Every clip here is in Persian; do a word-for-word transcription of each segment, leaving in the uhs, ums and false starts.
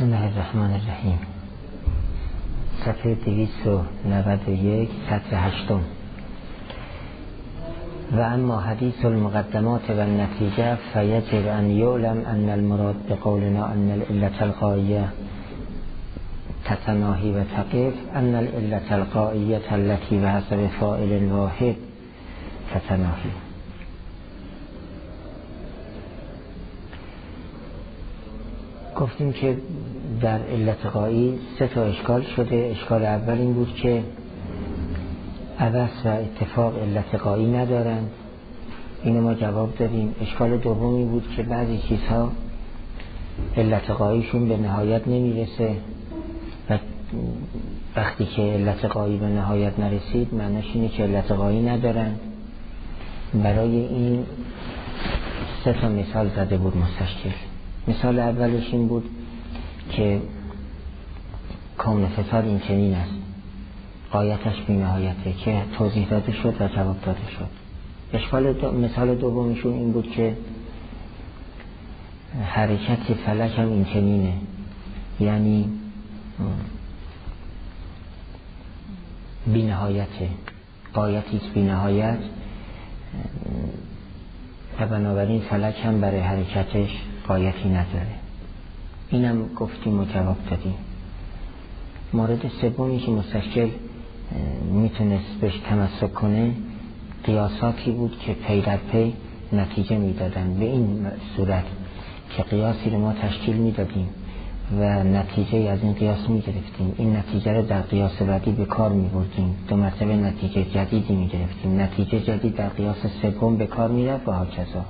بسم الله الرحمن الرحیم. صفحه دویست و نود و یک، سطر هشتم. و اما حدیث المقدمات و النتیجه فیجب ان یعلم ان المراد بقولنا ان العلة الغائیه تتناهی و تقف ان العلة الغائیه التي بحسب فاعل واحد تتناهی. گفتیم که در علت غایی سه تا اشکال شده. اشکال اول این بود که عبث و اتفاق علت غایی ندارند، اینو ما جواب دادیم. اشکال دومی بود که بعضی چیزها علت غاییشون به نهایت نمیرسه و وقتی که علت غایی به نهایت نرسید معناش اینه که علت غایی ندارند. برای این سه تا مثال زده بود مستشکل. مثال اولش این بود که کون فساد این چنین است، غایتش بی نهایته، که توضیح داده شد و جواب داده شد. اشکال دو، مثال دومشون این بود که حرکت فلک هم این چنینه، یعنی بی نهایته، غایتیست بی نهایت و بنابراین فلک هم برای حرکتش غایتی نداره. اینم گفتیم و جواب دادیم. مورد سومی که مستشکل میتونست بهش تمسک کنه قیاساتی بود که پی در پی نتیجه میدادن، به این صورت که قیاسی رو ما تشکیل میدادیم و نتیجه از این قیاس میگرفتیم، این نتیجه رو در قیاس بعدی به کار میبردیم، دو مرتبه نتیجه جدیدی میگرفتیم، نتیجه جدید در قیاس سوم به کار میرفت و هاکذا.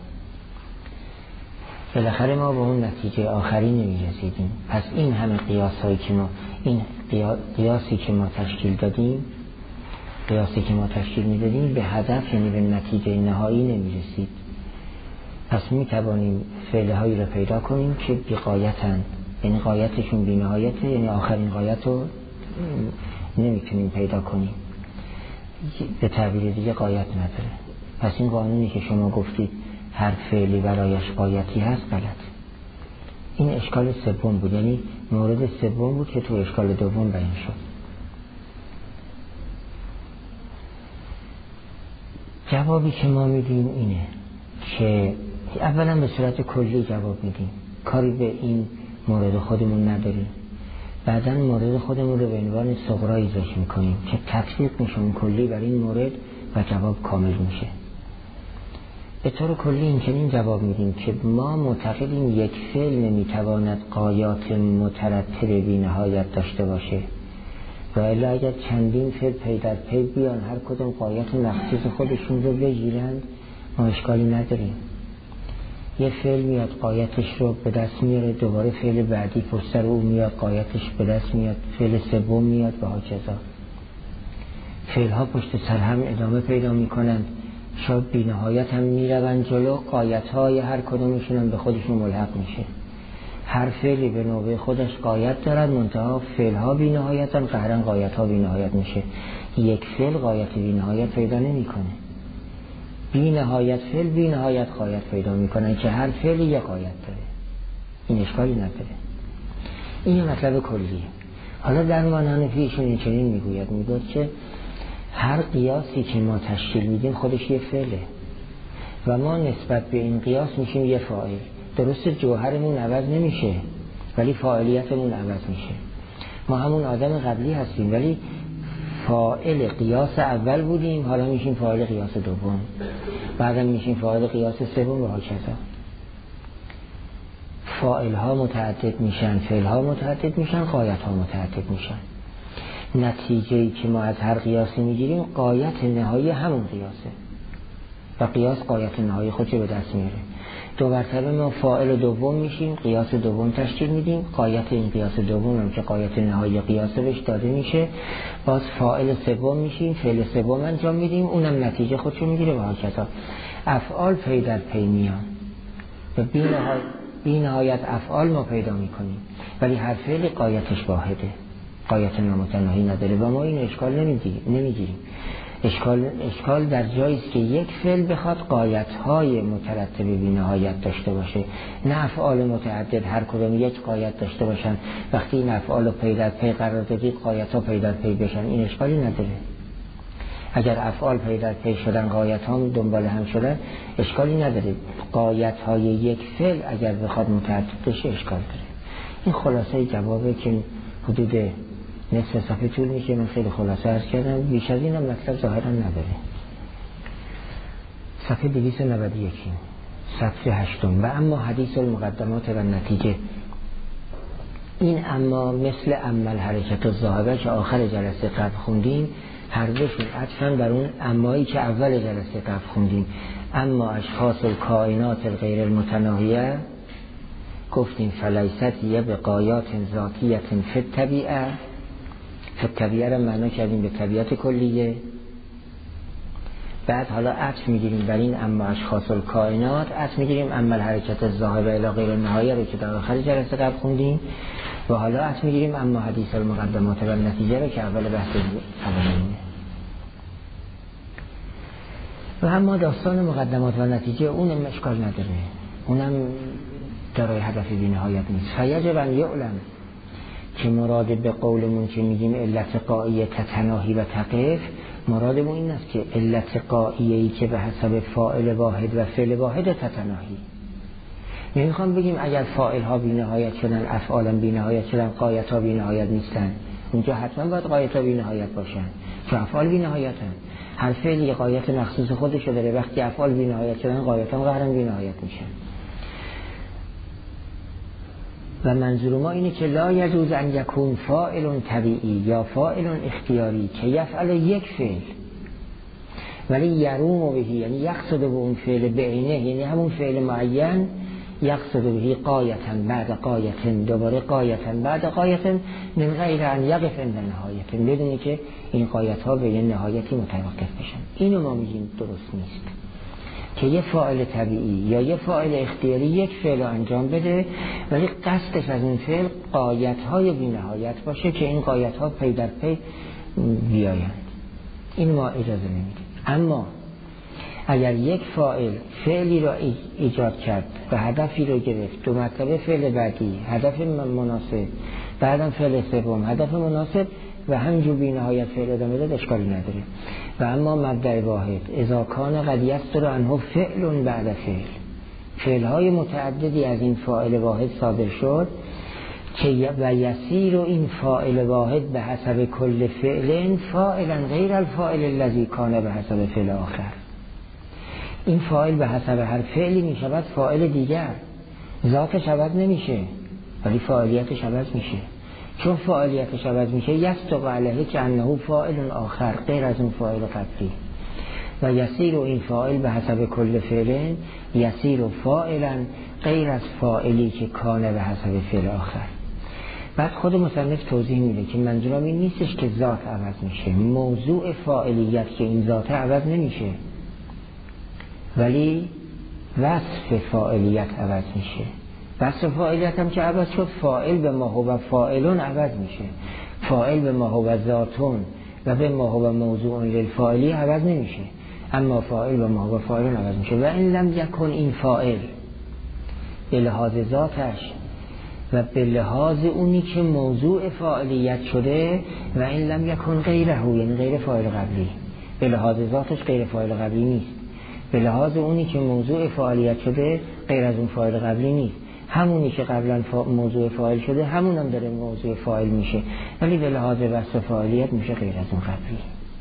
بالاخره ما به اون نتیجه آخری نمیرسیدیم. پس این همه قیاس هایی که ما این قیاسی که ما تشکیل دادیم قیاسی که ما تشکیل میدادیم به هدف، یعنی به نتیجه نهایی نمیرسید. پس میتوانیم فعله هایی رو پیدا کنیم که بی غایتن، یعنی غایتشون بی نهایته، یعنی آخرین غایت رو نمیتونیم پیدا کنیم، به تعبیر دیگه غایت نداره. پس این قانونی که شما گفتید هر فعلی برایش غایتی هست غلط. این اشکال سوم بود، یعنی مورد سوم بود که تو اشکال دوم بیان شد. جوابی که ما میدیم اینه که اولا به صورت کلی جواب میدیم، کاری به این مورد خودمون نداریم. بعدا مورد خودمون رو به عنوان صغرایی ذکر میکنیم که تطبیق میشه اون کلی بر این مورد و جواب کامل میشه. به طور کلی این چنین جواب میدیم که ما معتقدیم یک فعل نمیتواند غایات مترتب بی نهایت داشته باشه، و الا اگر چندین فعل پی در پی بیان هر کدوم غایت مخصوص خودشون رو بگیرند ما اشکالی نداریم. یه فعل میاد غایتش رو به دست میاره، دوباره فعل بعدی پشت سر او میاد غایتش به دست میاد، فعل سوم میاد و هاکذا. فعل ها پشت سر هم ادامه پیدا میکنند، شاید بی نهایت هم میروند جلو، غایت های هر کدومشون هم به خودشون ملحق میشه. هر فعلی به نوبه خودش غایت دارد، منتها فعل ها بی نهایت هم قهرن غایت ها بی نهایت میشه. یک فعل غایت بی نهایت پیدا نمیکنه، بی نهایت فعل بی نهایت غایت پیدا میکنن که هر فعلی یک غایت داره. این اشکالی نداره. این مطلب کلیه. حالا در معنی حنفیشون این چنین میگوید، میگوید که هر قیاسی که ما تشکیل میدیم خودش یه فعله و ما نسبت به این قیاس میشیم یه فاعل. درست جوهرمون عوض نمیشه ولی فاعلیتمون عوض میشه. ما همون آدم قبلی هستیم ولی فاعل قیاس اول بودیم، حالا میشیم فاعل قیاس دوم، بعدم میشیم فاعل قیاس سوم و هاکذا. فاعل ها متعدد میشن، فعل ها متعدد میشن، غایت ها متعدد میشن. نتیجه‌ای که ما از هر قیاسی میگیریم غایت نهایی همون قیاسه و قیاس غایت نهایی خودش به دست میاره. دو مرتبه ما فاعل دوم میشیم، قیاس دوم تشکیل میدیم، غایت این قیاس دوم هم که غایت نهایی قیاسه بهش داده میشه، باز فاعل سوم میشیم، فعل سوم انجام میدیم، اونم نتیجه خودشو میگیره و هاکذا. افعال پی در پی میان و بی نهایت, بی نهایت افعال ما پیدا میکنیم، ولی هر فعل غایتش واحده، غایت نامتناهی نداره و ما این اشکال نمیگیریم. اشکال اشکال در جایی است که یک فعل بخواد غایت‌های مترتب بی نهایت داشته باشه، نه افعال متعدد هر کدوم یک غایت داشته باشن. وقتی این افعال رو پی در پی قرار دادید غایت‌ها پی در پی بشن، این اشکالی نداره. اگر افعال پی در پی شدن، غایت‌ها دنبال هم شدن، اشکالی نداره. غایت‌های یک فعل اگر بخواد متعدد بشه اشکال داره. این خلاصه جوابه که حدود نصف صفحه طول میشه. من خیلی خلاصه عرض کردم، بیش از این هم مطلب ظاهرا نداره. صفحه دویست و نود و یک، صفحه هشتم. و اما حدیث المقدمات و نتیجه. این اما مثل عمل حرکت الذاهبه که آخر جلسه قبل خوندیم، هر دوشون عطفاً بر اون امایی که اول جلسه قبل خوندیم. اما اشخاص الکائنات الغیر المتناهیه گفتیم فلیست یه بقایات ذاتیت فی الطبیعه. فی الطبیعه را معنا کردیم به طبیعت کلیه. بعد حالا عطف میگیریم بر این اما اشخاص الکائنات، عطف میگیریم عمل حرکت الذاهبه الی غیر النهایه رو که در آخر جلسه قبل خوندیم. و حالا عطف میگیریم اما حدیث المقدمات و نتیجه رو که اول بحث اولینه. و اما داستان مقدمات و نتیجه اونم اشکال نداره، اونم دارای هدف بی نهایت نیست. فیجب ان یعلم که مراد به قولمون که میگیم علت قائیه تتناهی و تقف، مرادمون این است که علت قائیه‌ای که به حسب فاعل واحد و فعل واحد تتناهی. نمیخوام بگیم اگر فاعل ها بی نهایت شدن، افعال بی نهایت شدن، غایت ها بی نهایت نیستن. اونجا حتما باید غایت ها بی نهایت باشن، چون افعال بی نهایتن. هر فعلی غایت مخصوص خودش داره، وقتی افعال بی نهایت شدن غایت هم قهرن بی نهایت میشن. و منظور ما اینه که لا یجوز ان یکون فاعل طبیعی یا فاعل اختیاری که یفعل یک فعل ولی یروم بهی، یعنی یقصد به اون فعل بعینه، یعنی همون فعل معین، یقصد بهی قایتا بعد قایتا، دوباره قایتا بعد قایتا، من غیر ان یقف عند نهایت، بدونی که این قایت ها به یه نهایتی متوقف بشن. اینو ما میگیم درست نیست که یه فاعل طبیعی یا یه فاعل اختیاری یک فعل انجام بده ولی قصدش از این فعل غایت های بی نهایت باشه که این غایت ها پی در پی بیایند. این ما اجازه نمیدیم. اما اگر یک فاعل فعلی را ایجاد کرد و هدفی رو گرفت، دو مرتبه فعل بعدی، هدف مناسب، بعدم فعل سوم، هدف مناسب و همینجور بی نهایت فعل ادامه داد، اشکالی نداره. و اما مبدأ واحد اذا کان قد یصدر عنه فعل بعد فعل، فعلهای متعددی از این فاعل واحد صادر شد که و یسیر و این فاعل واحد به حسب کل فعل فاعلا غیر الفاعل الذی کان به حسب فعل آخر. این فاعل به حسب هر فعلی می شود فاعل دیگر، ذاتش عوض نمیشه ولی فاعلیتش عوض میشه. چون فاعلیتش عوض میشه یصدق علیه که انه فاعل آخر غیر از اون فاعل قبلی. و یسیر و این فاعل به حسب کل فعل یسیر و فاعلا غیر از فاعلی که کانه به حسب فعل آخر. بعد خود مصنف توضیح میده که منظورم این نیستش که ذات عوض میشه، موضوع فاعلیت که این ذات عوض نمیشه ولی وصف فاعلیت عوض میشه. وصف فاعلیت هم که عوض شد، فاعل به ما هو فاعلون عوض میشه. فاعل به ما هو ذاتون و به ما هو موضوع للفاعلی عوض نمیشه، اما فاعل به ما هو فاعلون عوض میشه. و این لم یکن این فاعل به لحاظ ذاتش و به لحاظ اونی که موضوع فاعلیت شده، و این لم یکن غیره، یعنی غیر فاعل قبلی. به لحاظ ذاتش غیر فاعل قبلی نیست، به لحاظ اونی که موضوع فاعلیت شده غیر از اون فاعل قبلی نیست. همونی که قبلا فا... موضوع فاعل شده همون هم داره موضوع فاعل میشه، ولی به لحاظ وصف فاعلیت میشه غیر از اون قبلی.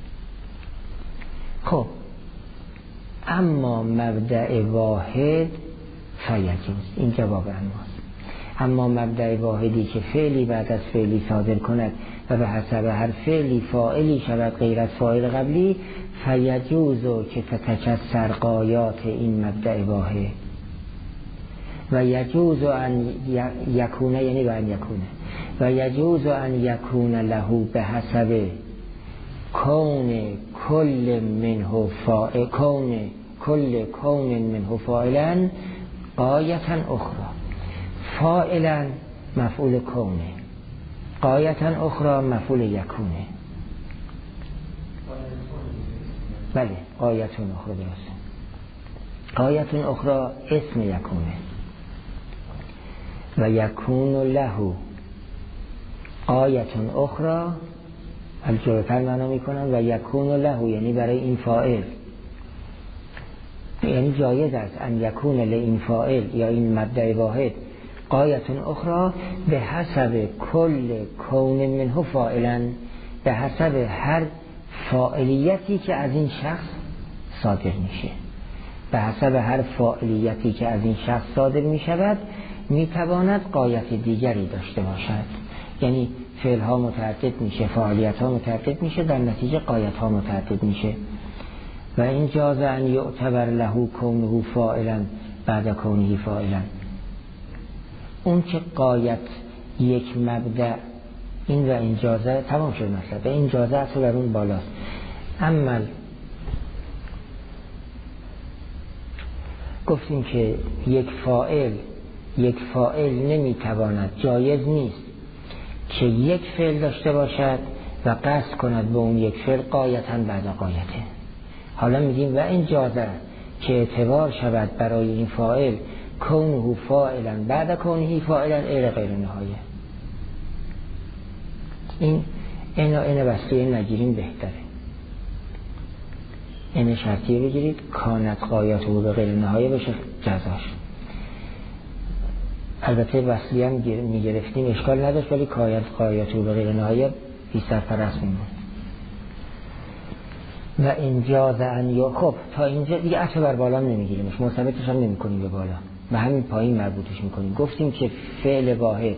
خب اما مبدأ واحد فیجوز، این جواب اماست. اما مبدأ واحدی که فعلی بعد از فعلی صادر کند و به حسب هر فعلی فاعلی شود غیر از فاعل قبلی، فیجوزو که تتکسر غایات این مبدأ واحد. و یجوز ان یکونه، یعنی به ان یکونه، و یجوز ان یکون له به حسب کون کل منه فاعل، کون کل کون منه فاعلا غایتا اخرى. فاعلا مفعول کونه، غایتا اخرى مفعول یکونه. بله غایتون اخرى درسته. غایتون اخرى اسم یکونه و یکون له غایتون اخرى الجلوتر معنا میکنن و یکون له یعنی برای این فاعل، یعنی جایز است ان یکون لین فاعل یا این مبدأ واحد غایتون اخرى به حسب کل کون منه فاعلا، به حسب هر فاعلیتی که از این شخص صادر میشه، به حسب هر فاعلیتی که از این شخص صادر میشود میتواند غایت دیگری داشته باشد. یعنی فعل ها متعدد میشه، فعالیت ها متعدد میشه، در نتیجه غایت ها متعدد میشه. و این جاز ان یعتبر له کونه فاعلا بعد کونه فاعلا، اون که غایت یک مبدأ این و این جازه تمام شد مثلا، به این جازه اصلا بر اون بالاست. اما گفتیم که یک فاعل یک فاعل نمیتواند، جایز نیست که یک فعل داشته باشد و قصد کند به اون یک فعل غایتاً بعد غایته. حالا میگیم و این جازه که اعتبار شود برای این فاعل کونه فاعلا بعد کونه فاعلا غیر غیر نهایه. این اینا اینا بسته نگیریم بهتره. این شرطیه بگیرید کانت غایت و به غیر نهایه بشه جزاش. البته وصلی هم میگرفتیم اشکال نداشت، ولی کایت غایت و به غیر نهایه بی سرپرست میمون. و اینجا زن یا خب تا اینجا دیگه عطف بر بالا نمیگیریمش، مثبتش هم نمی کنیم به بالا، به همین پایین مربوطش میکنیم. گفتیم که فعل واحد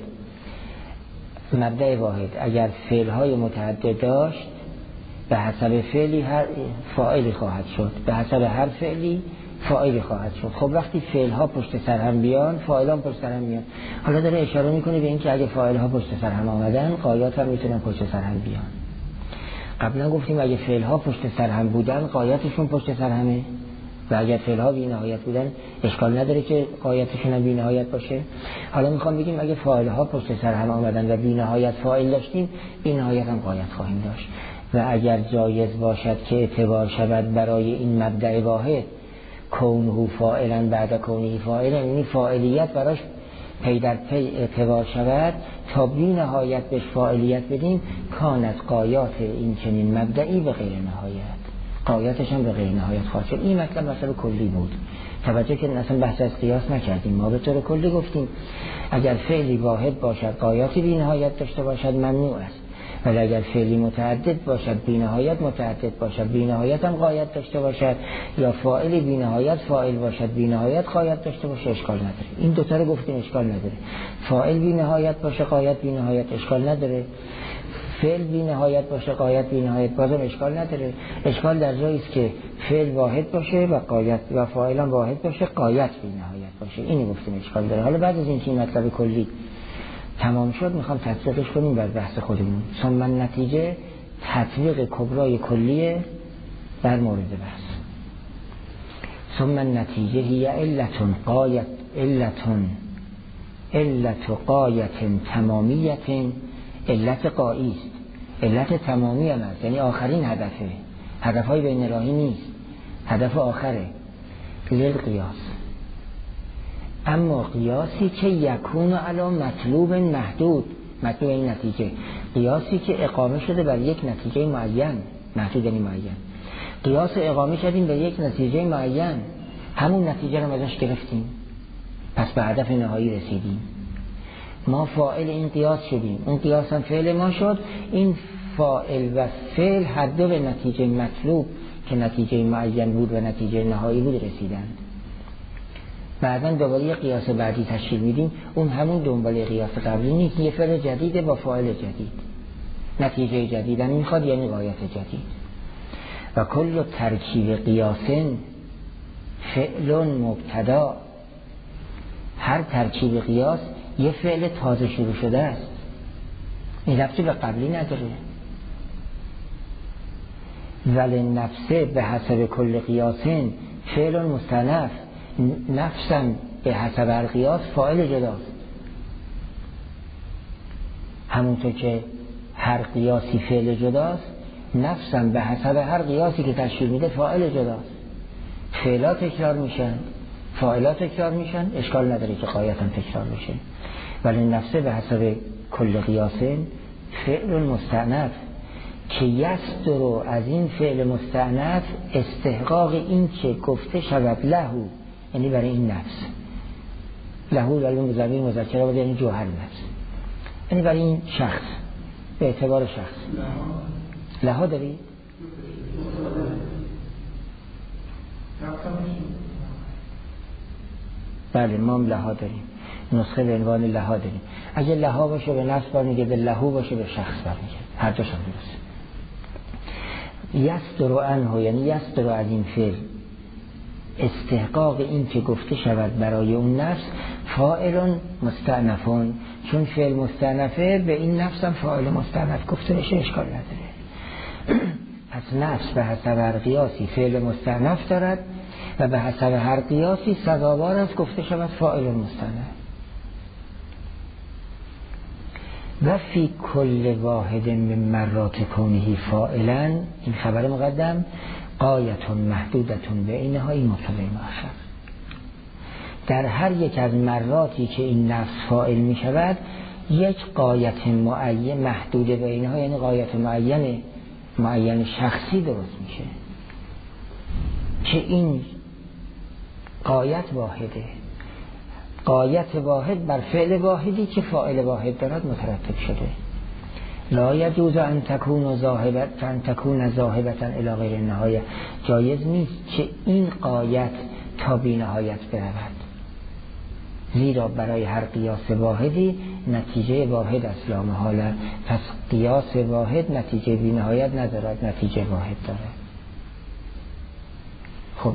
مبدأ واحد اگر فعلهای متعدد داشت به حسب فعلی هر فاعلی خواهد شد، به حسب هر فعلی فاعلی خواهد شد. خب وقتی فعلها پشت سر هم بیان فاعلان پشت سر هم بیان. حالا داره اشاره میکنه به اینکه اگه فاعلها پشت سر هم آمدن غایات هم میتونن پشت سر هم بیان. قبلا گفتیم اگه فعلها پشت سر هم بودن غایتشون پشت سر همه، و اگر فعلها بی نهایت بودن اشکال نداره که غایتشون هم بی نهایت باشه. حالا میخوام بگیم اگه فاعلها پشت سر هم آمدن و بی نهایت فاعل داشتیم بی نهایت هم غایت خواهیم داشت. و اگر جایز باشد که اعتبار شود برای این مبدأ واحد کونه فاعلا بعد کونه فاعلا، یعنی فاعلیت براش پی در پی اعتبار شود تا بی نهایت بهش فاعلیت بدیم، کانت غایات این چنین مبدئی به غیر نهایت، غایاتش هم به غیر نهایت خواهد شد. این مطلب مطلب کلی بود، توجه که اصلا بحث از قیاس نکردیم. ما به طور کلی گفتیم اگر فعلی واحد باشد غایاتی بی نهایت داشته باشد ممنوع است، ولی اگر فعلی متعدد باشد بی نهایت متعدد باشد بی نهایت هم غایت داشته باشد، یا فاعلی بی نهایت فاعل باشد بی نهایت غایت داشته باشه اشکال نداره. این دو تا رو گفتیم اشکال نداره. فاعل بی نهایت باشه غایت بی نهایت اشکال نداره، فعل بی نهایت باشه غایت بی نهایت بازم اشکال نداره. اشکال در جایی است که فعل واحد باشه و غایت و فاعل هم واحد باشه غایت بی نهایت باشه. اینو گفتیم اشکال داره. حالا بعد از اینکه این مطلب کلی تمام شد میخوام تطبیقش کنیم بر بحث خودمون. ثم نتیجه تطبیق کبرای کلیه در مورد بحث. ثم نتیجه هی علتون قایت علتون علت قایت تمامیت، علت قایی است، علت تمامی هم است، یعنی آخرین هدفه، هدفهای بین راهی نیست، هدف آخره للقیاس. اما قیاسی که یکون علی مطلوب محدود، مطلوب این نتیجه، قیاسی که اقامه شده بر یک نتیجه معین، محدود یعنی معین، قیاس اقامه کردیم بر یک نتیجه معین، همون نتیجه رو ازش گرفتیم، پس به هدف نهایی رسیدیم. ما فاعل این قیاس شدیم، اون قیاس هم فعل ما شد، این فاعل و فعل هر دو به نتیجه مطلوب که نتیجه معین بود و نتیجه نهایی بود رسیدند. بعدن دوباره یه قیاس بعدی تشکیل میدیم، اون همون دنبال قیاس قبلی نیست، یه فعل جدیده با فاعل جدید، نتیجه جدیدن میخواد یعنی غایت جدید. و کل ترکیب قیاسن فعل مبتدا، هر ترکیب قیاس یه فعل تازه شروع شده است، این ربطی به قبلی نداره. ولی نفسه به حسب کل قیاسن فعل مستنف، نفسم به حسب هر قیاس فاعل جداست. همونطور که هر قیاسی فعل جداست، نفسم به حسب هر قیاسی که تشکیل میده فاعل جداست. فعلا تکرار میشن، فاعلا تکرار میشن، اشکال نداره که غایت هم تکرار بشه، ولی نفسه به حسب کل قیاسه فعل مستأنف که یصدر از این فعل مستأنف استحقاق این که گفته شود لهو، یعنی برای این نفس. لهو ولی ضمیر مذکر بود، یعنی جوهر نفس، یعنی برای این شخص، به اعتبار شخص. لها داری؟ بله ما هم لها داریم، نسخه به عنوان لها داریم. اگه لها باشه به نفس برمیگه، به لهو باشه به شخص برمیگه، هر دوش هم درسته. یصدر عنه یعنی یصدر از این فعل استحقاق این که گفته شود برای اون نفس فاعل مستأنفون، چون فعل مستأنفه به این نفس هم فاعل مستأنف گفته بشه اشکال نداره. پس نفس به حسب هر قیاسی فعل مستأنف دارد و به حسب هر قیاسی سزاوار است گفته شود فاعل مستأنف. و فی کل واحد من مرات کونه فاعلا، این خبر مقدم، غایتون محدودتون به اینها این مبتدا مؤخر. در هر یک از مراتی که این نفس فاعل می شود یک غایت معین محدود به اینها، یعنی غایت معین معین شخصی درست میشه که این غایت واحده، غایت واحد بر فعل واحدی که فاعل واحد دارد مترتب شده. لا یجوز ان تکون ذاهبتا ان تکون ذاهبتا الی غیر النهایه، جایز نیست که این غایت تا بی نهایت برود، زیرا برای هر قیاس واحدی نتیجه واحد است لا محاله. پس قیاس واحد نتیجه بی نهایت ندارد، نتیجه واحد دارد. خب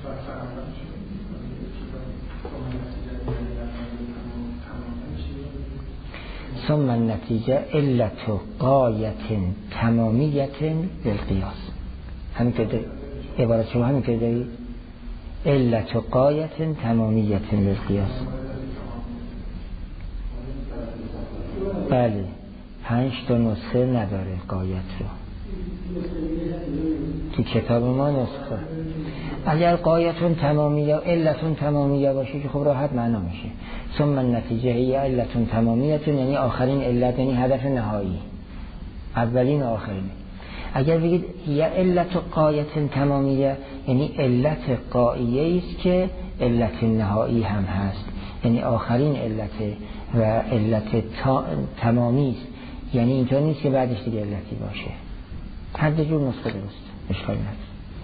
ثم النتیجه علت غایت تمامیت بالقیاس. همین که عبارت شما همین که دارید، علت غایت تمامیت بالقیاس. بله پنج تا نسخه نداره غایت رو تو کتاب ما نسخه. اگر غایتون تمامیه علتون تمامیه باشه که خب راحت معنا میشه. ثم النتیجه هی علتون تمامیتون، یعنی آخرین علت، یعنی هدف نهایی، اولین و آخرین. اگر بگید یا علت غایت تمامیه، یعنی علت غایه است که علت نهایی هم هست، یعنی آخرین علت و علت تمامی است، یعنی اینطور نیست که بعدش دیگه علتی باشه. هر دو جور نسخه درست، اشکال نداره.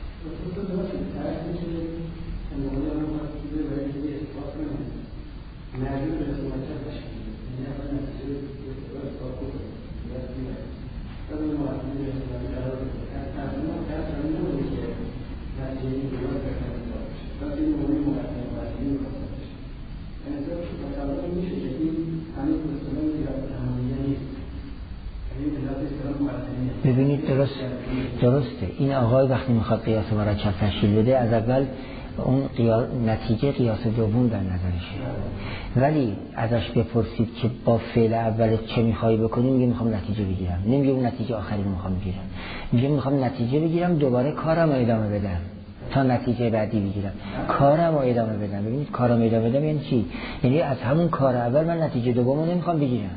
ببینید درست درسته این آقای وقتی میخواد قیاس مرکب تشکیل بده از اول اون قیاس نتیجه قیاس دوم در نظرشه، ولی ازش بپرسید که با فعل اول چه میخوای بکنی، میگه میخوام نتیجه بگیرم، نمیگه اون نتیجه آخری رو میخوام بگیرم، میگه میخوام نتیجه بگیرم دوباره کارم رو ادامه بدم تا نتیجه بعدی بگیرم، کارم رو ادامه بدم. ببینید کارم رو ادامه بدم یعنی چی؟ یعنی از همون کار اول من نتیجه دوم رو نمیخوام بگیرم.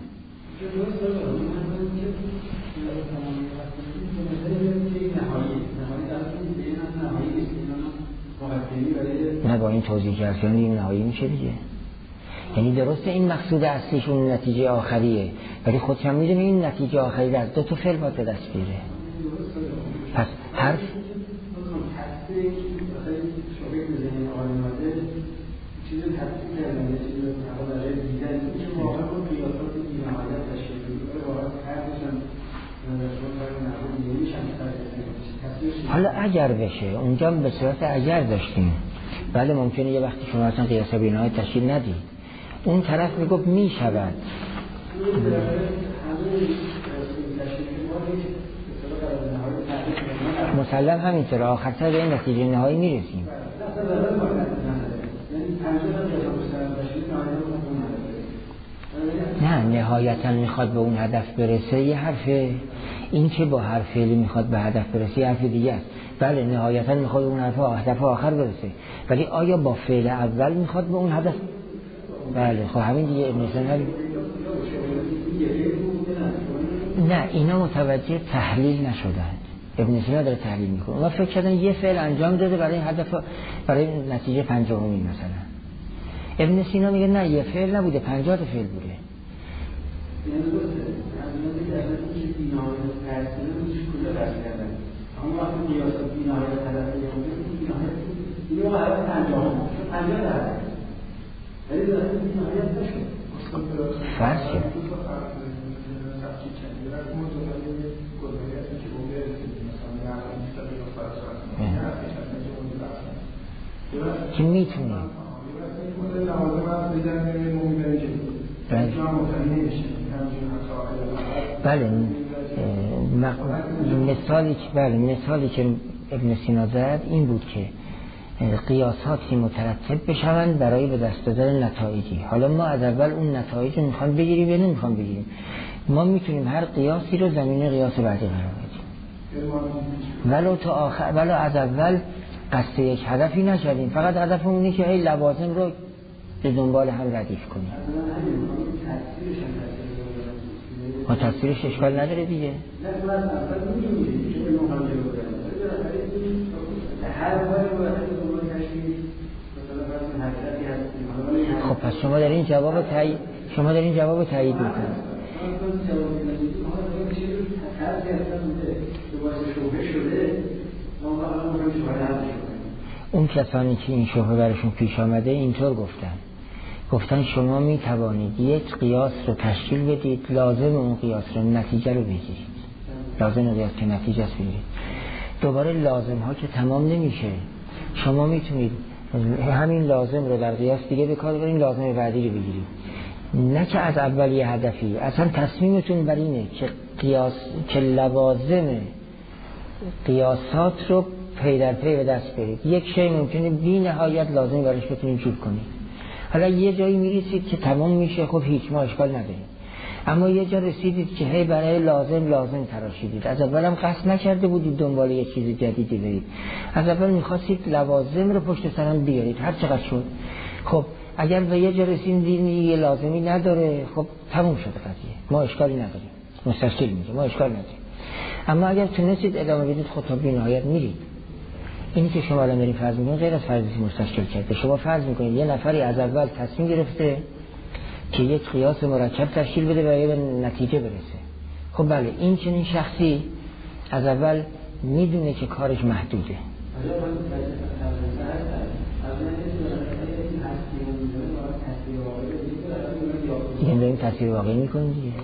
نه با این توضیح کردن این نهایی میشه دیگه. یعنی درسته این مقصود اصلیشون نتیجه آخریه، ولی خودش هم میدونه این نتیجه آخری از دو تا فعل باید به دست بیاره. پس حرف حالا اگر بشه اونجا به صورت اگر داشتیم، بله ممکنه یه وقتی شما اصلا قیاس بینایی تشکیل ندید، اون طرف میگفت میشود، مسلم همینطور آخر سر به این نتیجه نهایی میرسیم. نه نهایتا میخواد به اون هدف برسه یه حرفه، این که با هر فعلی میخواد به هدف برسه یه حرف دیگه است. بله نهایتا میخواد اون حرف هدف آخر برسه، ولی آیا با فعل اول میخواد به اون هدف؟ بله خب همین دیگه مثلا نه اینا متوجه تحلیل نشدند. ابن سینا داره تحلیل میکنه. ما فکر کردن یه فعل انجام داده برای هدف، برای نتیجه پنجمی مثلا. ابن سینا میگه نه یه فعل نبوده، پنجاه تا فعل بوده. فرض که میتونیم بله مثالی که بله مثالی که ابن سینا زد این بود که قیاساتی مترتب بشوند برای به دست دادن نتایجی. حالا ما از اول اون نتایج رو میخوام بگیریم یا نمیخوام بگیریم. ما میتونیم هر قیاسی رو زمینه قیاس بعدی قرار بدیم، ولو تا آخر، ولو از اول قصد یک هدفی نشدیم، فقط هدفمون اینه که هی لوازم رو به دنبال هم ردیف کنیم. ما تصویرش اشکال نداره دیگه. خب پس شما در این جواب تایید شما در این جواب تایید میکنید. اون کسانی که این شبهه برشون پیش آمده اینطور گفتن گفتن شما می توانید یک قیاس رو تشکیل بدید، لازم اون قیاس رو نتیجه رو بگیرید، لازم قیاس که نتیجه است بگیرید. دوباره لازم ها که تمام نمیشه، شما میتونید همین لازم رو در قیاس دیگه به کار ببرید، لازم بعدی رو بگیرید. نه که از اول یه هدفی، اصلا تصمیمتون بر اینه که قیاس که لوازم قیاسات رو پی در پی به دست برید. یک شی ممکنه بی نهایت لازم براش بتونید جور کنید. حالا یه جایی میرسید که تمام میشه، خب هیچ ما اشکال نداریم. اما یه جا رسیدید که هی برای لازم لازم تراشیدید، از اول هم قصد نکرده بودید دنبال یه چیز جدیدی برید، از اول میخواستید لوازم رو پشت سرم بیارید هر چقدر شد. خب اگر به یه جا رسیدید یه لازمی نداره، خب تموم شد قضیه، ما اشکالی نداریم، مستشکل میگه ما اشکال نداریم. اما اگر تونستید ادامه بدید، خب تا بی‌نهایت میرید. اینی که شما الان دارین فرض میکنید غیر از فرضی مستشکل کرده. شما فرض میکنید یه نفری از اول تصمیم گرفته که یک قیاس مرکب تشکیل بده و به نتیجه برسه. خب بله این چنین شخصی از اول میدونه که کارش محدوده. دیگه داریم تصویر واقعی میکنیم دیگه.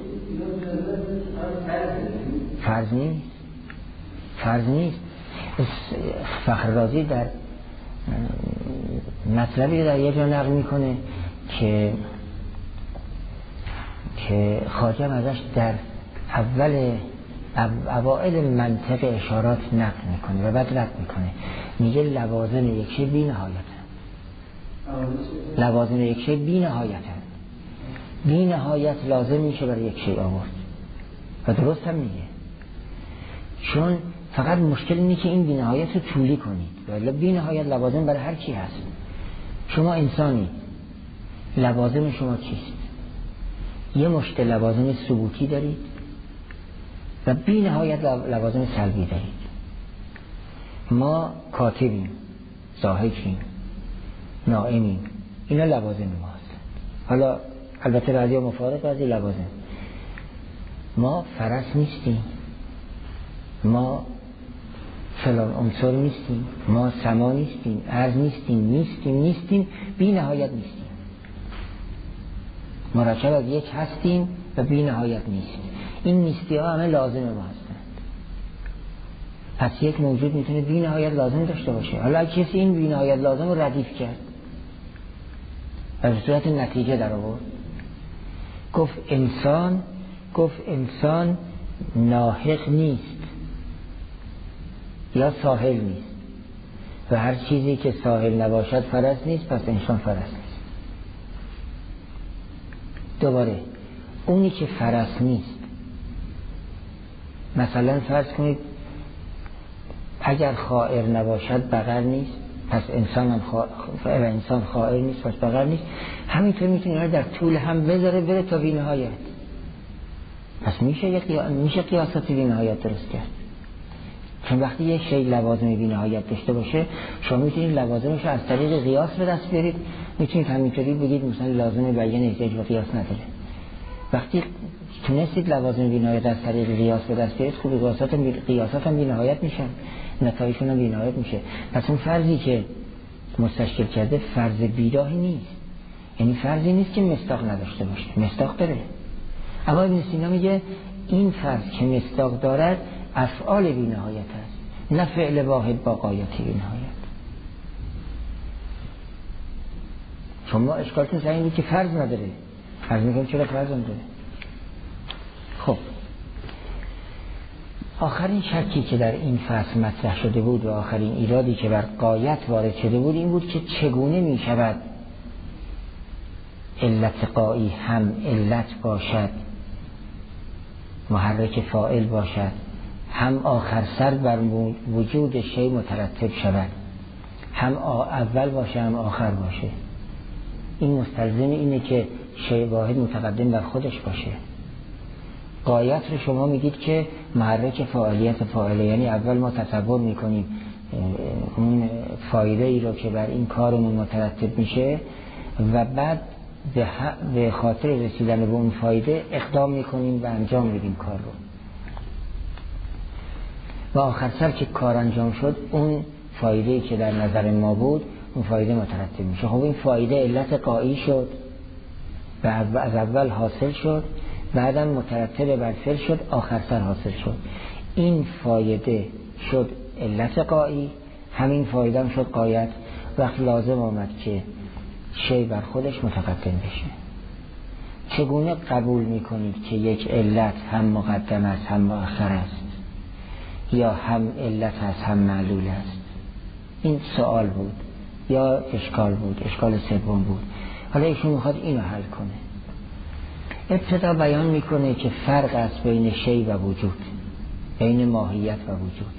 فرض نیست فرض نیست فخررازی در مطلبی در یه جا نقل میکنه که که خواجه ازش در اول اوائل منطق اشارات نقل میکنه و بعد رد میکنه، میگه لوازم یک شی بی نهایتن، لوازم یک شی بی نهایتن، بی نهایت لازم میشه برای یک شی آورد و درست هم میگه. چون فقط مشکل اینه که این بی نهایت رو طولی کنید، ولی بی نهایت لوازم برای هر کی هست. شما انسانی، لوازم شما چیست؟ یه مشت لوازم ثبوتی دارید و بی نهایت لوازم سلبی دارید. ما کاتبیم، زاهدیم، نائمیم، اینا لوازم ما هست. حالا البته بعضی ها مفارق، بعضی لوازم. ما فرس نیستیم، ما فلان عنصر نیستیم، ما سما نیستیم، ارض نیستیم، نیستیم نیستیم بی نهایت نیستیم. مرکب از یک هستیم و بی نهایت نیستیم. این نیستی ها همه لازم ما هستند. پس یک موجود میتونه بی نهایت لازم داشته باشه. حالا کسی این بی نهایت لازم رو ردیف کرد و به صورت نتیجه در آورد، گفت انسان گفت انسان ناحق نیست یا ساحل نیست و هر چیزی که ساحل نباشد فرس نیست، پس انسان فرس نیست. دوباره اونی که فرس نیست. مثلا فرض کنید اگر خائر نباشد بقر نیست، پس انسان هم خا... انسان خائر نیست پس بقر نیست. همینطور میتونه در طول هم بذاره بره تا بی نهایت. پس میشه یک قیا... میشه قیاسات بی نهایت درست کرد. چون وقتی یک شی لوازم بی نهایت داشته باشه شما میتونید لوازمش رو از طریق قیاس به دست بیارید. میتونید همینطوری بگید مثلا لازم بیان احتیاج و قیاس نداره. وقتی تونستید لوازم بی نهایت از طریق قیاس به دست بیارید خوب قیاسات هم قیاسات هم بی نهایت میشن، نتایجشون هم بی نهایت میشه. پس اون فرضی که مستشکل کرده فرض بیراهی نیست، یعنی فرضی نیست که مصداق نداشته باشه، مصداق داره. اما ابن سینا میگه این فرض که مصداق دارد افعال بی نهایت است، نه فعل واحد با غایت بی نهایت. شما اشکالتون سعی بود که فرض نداره، فرض میکنم چرا فرض نداره. خب آخرین شکی که در این فصل مطرح شده بود و آخرین ایرادی که بر غایت وارد شده بود این بود که چگونه می شود علت غایی هم علت باشد، محرک فاعل باشد، هم آخر سر بر وجود شی مترتب شود، هم اول باشه هم آخر باشه. این مستلزم اینه که شی واحد متقدم بر خودش باشه. غایت رو شما میگید که محرک فعالیت فاعله، یعنی اول ما تصور میکنیم اون فایده ای رو که بر این کارمون مترتب میشه و بعد به خاطر رسیدن به اون فایده اقدام میکنیم و انجام میدیم کار رو و آخر سر که کار انجام شد اون فایده که در نظر ما بود اون فایده مترتب میشه. خب این فایده علت غایی شد و از اول حاصل شد، بعدم مترتب بر فعل شد، آخر سر حاصل شد. این فایده شد علت غایی، همین فایده هم شد غایت. وقت لازم آمد که شی بر خودش متقدم بشه. چگونه قبول میکنید که یک علت هم مقدم است هم مؤخر است یا هم علت است هم معلول است؟ این سوال بود یا اشکال بود، اشکال سوم بود. حالا ایشون میخواد اینو حل کنه. ابتدا بیان میکنه که فرق است بین شی و وجود، بین ماهیت و وجود.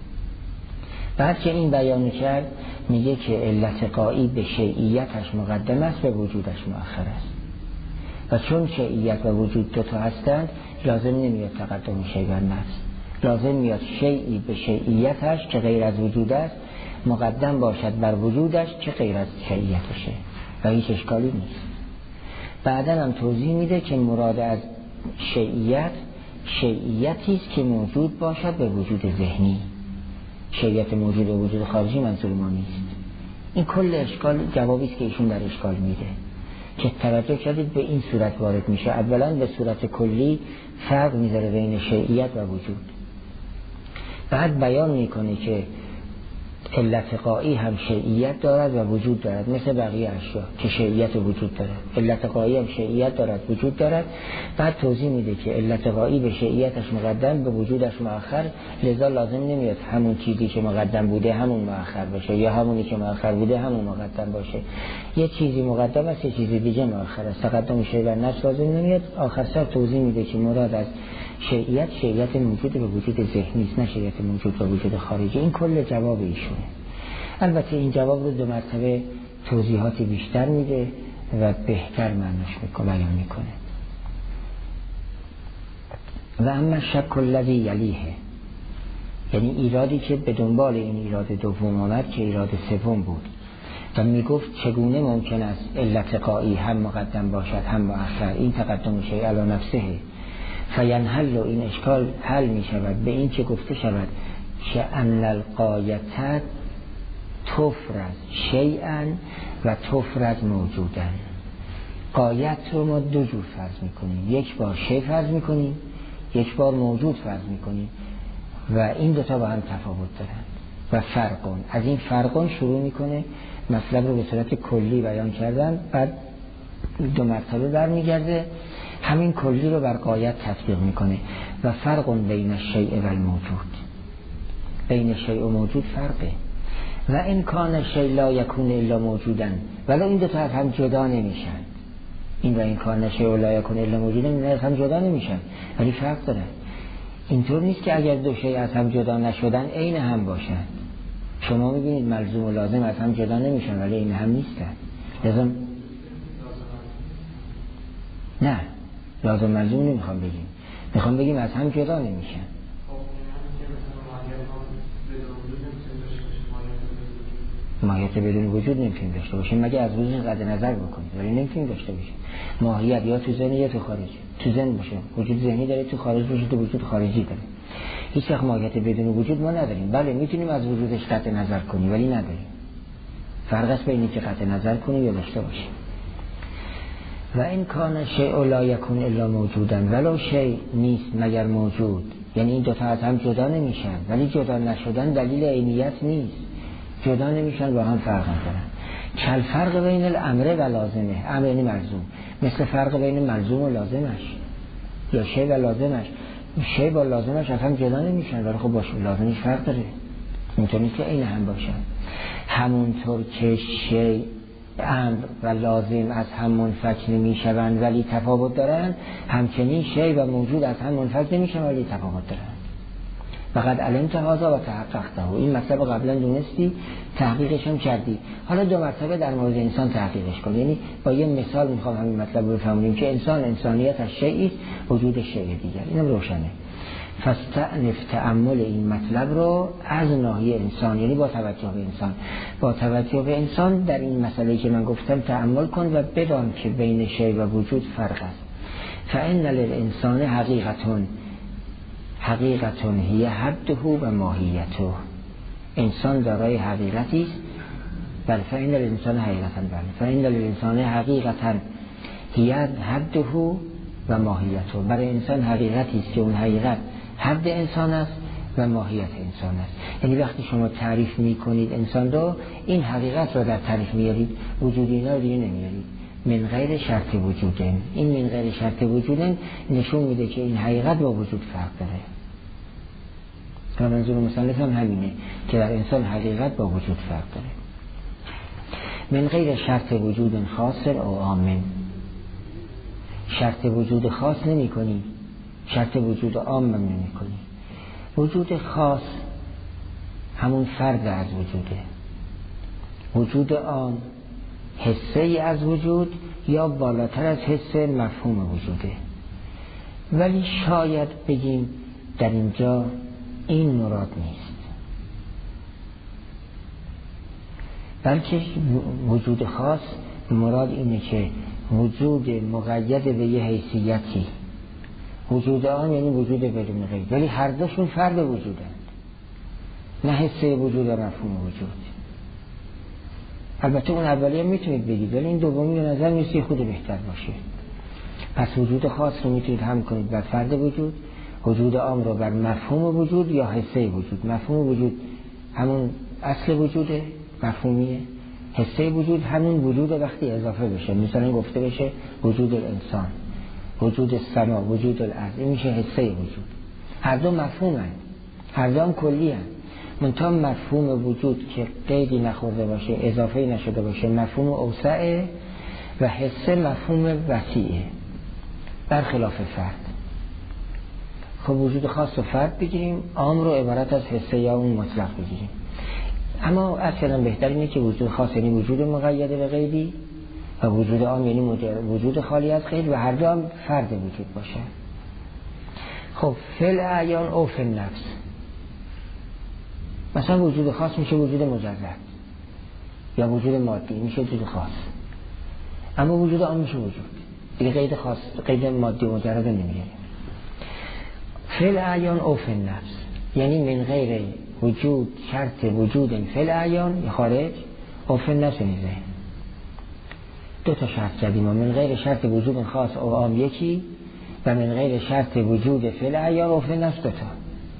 بعد که این بیان کرد میگه که علت غایی به شیعیتش مقدم است به وجودش مؤخر است و چون شیعیت و وجود دوتا هستند لازم نمیاد تقدم شی بر نفس، لازم میاد شیعی به شیعیتش که غیر از وجود است مقدم باشد بر وجودش که غیر از شیعیتشه و هیچ اشکالی نیست. بعدا هم توضیح میده که مراد از شیعیت شیعیتی است که موجود باشد به وجود ذهنی، شیعیت موجود و وجود خارجی منظور ما نیست. این کل اشکال جوابی است که ایشون در اشکال میده که توجه کردید به این صورت وارد میشه. اولا به صورت کلی فرق میذاره بین شیعیت و وجود، بعد بیان میکنه که علت غایی هم شیعیت دارد و وجود دارد مثل بقیه اشیا که شیعیت و وجود دارد. علت غایی هم شیعیت دارد وجود دارد. بعد توضیح میده که علت غایی به شیعیتش مقدم به وجودش مؤخر، لذا لازم نمیاد همون چیزی که مقدم بوده همون مؤخر باشه یا همونی که مؤخر بوده همون مقدم باشه. یه چیزی مقدم است یه چیزی دیگه مؤخر است، تقدم شی بر نفس لازم نمیاد. آخر سر توضیح میده که مراد از شیعیت شیعیت موجود به وجود ذهنی است، نه شیعیت موجود به وجود خارجی. این کل جواب ایشونه. البته این جواب رو دو مرتبه توضیحاتی بیشتر میده و بهتر معناش میکنه بیان میکنه. و اما شک الذی یلیه، یعنی ایرادی که به دنبال این ایراد دوم آمد که ایراد سوم بود و میگفت چگونه ممکن است علت غایی هم مقدم باشد هم مؤخر، این تقدم شیء علی نفسه فینحل، این اشکال حل میشود به این که گفته شود که ان الغایت تفرض شیئا و تفرض موجودا. غایت رو ما دو جور فرض میکنیم، یک بار شی فرض میکنیم یک بار موجود فرض میکنیم و این دوتا با هم تفاوت دارن و فرقون. از این فرقون شروع میکنه مطلب رو به صورت کلی بیان کردن، بعد دو مرتبه برمیگرده همین کلی رو بر غایت تطبیق میکنه. و فرقون بین الشیء و الموجود، بین شیء و موجود فرقه. و این کان شیء لا یکون الا موجودن، ولی این دو تا از هم جدا نمیشن. این و این کار نشه و لا یکون الا موجودا نه از هم جدا نمیشن، ولی فرق داره. اینطور نیست که اگر دو شی از هم جدا نشدن عین هم باشن. شما میبینید ملزوم و لازم از هم جدا نمیشن ولی این هم نیستن. لازم نه لازم ملزوم نمیخوام بگیم، میخوام بگیم از هم جدا نمیشن. ماهیت بدون وجود نمیتونیم داشته باشیم مگه از وجود قطع نظر بکنیم، ولی نمیتونیم داشته باشیم. ماهیت یا تو ذهن یا تو خارج. تو ذهن باشه وجود ذهنی داره، تو خارج باشه تو وجود خارجی داره. هیچ وقت ماهیت بدون وجود ما نداریم. بله میتونیم از وجودش قطع نظر کنیم ولی نداریم. فرق است بین اینکه قطع نظر کنیم یا داشته باشیم. و این کان شیء لا یکون الا موجودا، ولو شیء نیست مگر موجود. یعنی این دو تا از هم جدا نمیشن، ولی جدا نشدن دلیل عینیت نیست. جدا نمیشن با هم فرق ندارن. کل فرق بین الامر و لازمه، امر یعنی ملزوم، مثل فرق بین ملزوم و لازمش یا شی و لازمش. شی با لازمش از هم جدا نمیشن ولی خب باشه لازمش فرق داره، اینطور نیست که عین هم باشن. همونطور که شی امر و لازم از هم منفک نمیشوند ولی تفاوت دارن، همچنین شی و موجود از هم منفک نمیشن ولی تفاوت دارن. فقط علمت هذا و تحققته. این مطلب قبلا دونستی، تحقیقش هم کردی، حالا دو مرتبه در مورد انسان تحقیقش کن. یعنی با یه مثال میخوام همین مطلب رو بفهمونیم که انسان انسانیت از شیئی، وجود شیء دیگر. اینم روشنه. فاستأنف تأمل این مطلب رو از ناحیه انسان، یعنی با توجه به انسان. با توجه به انسان در این مسئله که من گفتم تأمل کن و بدان که بین شیء و وجود فرق است. فإن للإنسان حقیقتون حقیقتون هی حده و ماهیته. انسان دارای حقیقتی است. بل فإن للإنسان حقیقتا بل فإن للإنسان حقیقتا هی حده و ماهیته. برای انسان حقیقتی است که اون حقیقت حد انسان است و ماهیت انسان است. یعنی وقتی شما تعریف میکنید انسان رو، این حقیقت رو در تعریف میارید، وجود اینا رو دیگه نمیارید. من غیر شرط وجوده. این من غیر شرط وجوده نشون میده که این حقیقت با وجود فرق داره. و منظور مصنف هم همینه که در انسان حقیقت با وجود فرق داره. من غیر شرط وجود خاص او عام. شرط وجود خاص نمی کنی، شرط وجود عام هم نمی کنی. وجود خاص همون فرد از وجوده. وجود عام حسه ای از وجود یا بالاتر از حسه مفهوم وجوده. ولی شاید بگیم در اینجا این مراد نیست، بلکه وجود خاص مراد اینه که وجود مقید به یه حیثیتی. وجود عام یعنی وجود بدون قید، ولی هر دوشون فرد وجودند، نه حسه وجود و مفهوم وجود. البته اون اولی هم میتونید بگید ولی این دومی به نظر میسی خود بهتر باشه. پس وجود خاص رو میتونید هم کنید بر فرد وجود، وجود عام رو بر مفهوم وجود یا حسه وجود. مفهوم وجود همون اصل وجوده، مفهومیه. حسه وجود همون وجود وقتی اضافه بشه، مثلا گفته بشه وجود الانسان، وجود السما، وجود الارض، این میشه حسه وجود. هر دو مفهومن، هر دو هم کلی هن. منتها مفهوم وجود که قیدی نخورده باشه، اضافه نشده باشه، مفهوم اوسعه و حسه مفهوم وسیعه، برخلاف فرد. خب وجود خاص و فرد بگیریم، عام رو عبارت از حسه یا اون مطلق بگیریم. اما اصلا بهتر اینه که وجود خاص یعنی وجود مقید به قیدی و وجود عام یعنی وجود خالی از قید و هر دو هم فرد وجود باشه. خب فل اعیان او فل نفس، مثلا وجود خاص میشه وجود مجرد یا وجود مادی، میشه وجود خاص. اما وجود عام میشه وجود دیگه، قید خاص قید مادی و مجرد نمیگیریم. فل اعیان او فل نفس یعنی من غیر وجود شرط وجود فل اعیان خارج او فل نفس نیزه. دو تا شرط کردیم، من غیر شرط وجود خاص او عام یکی و من غیر شرط وجود فل اعیان او فل نفس دو تا.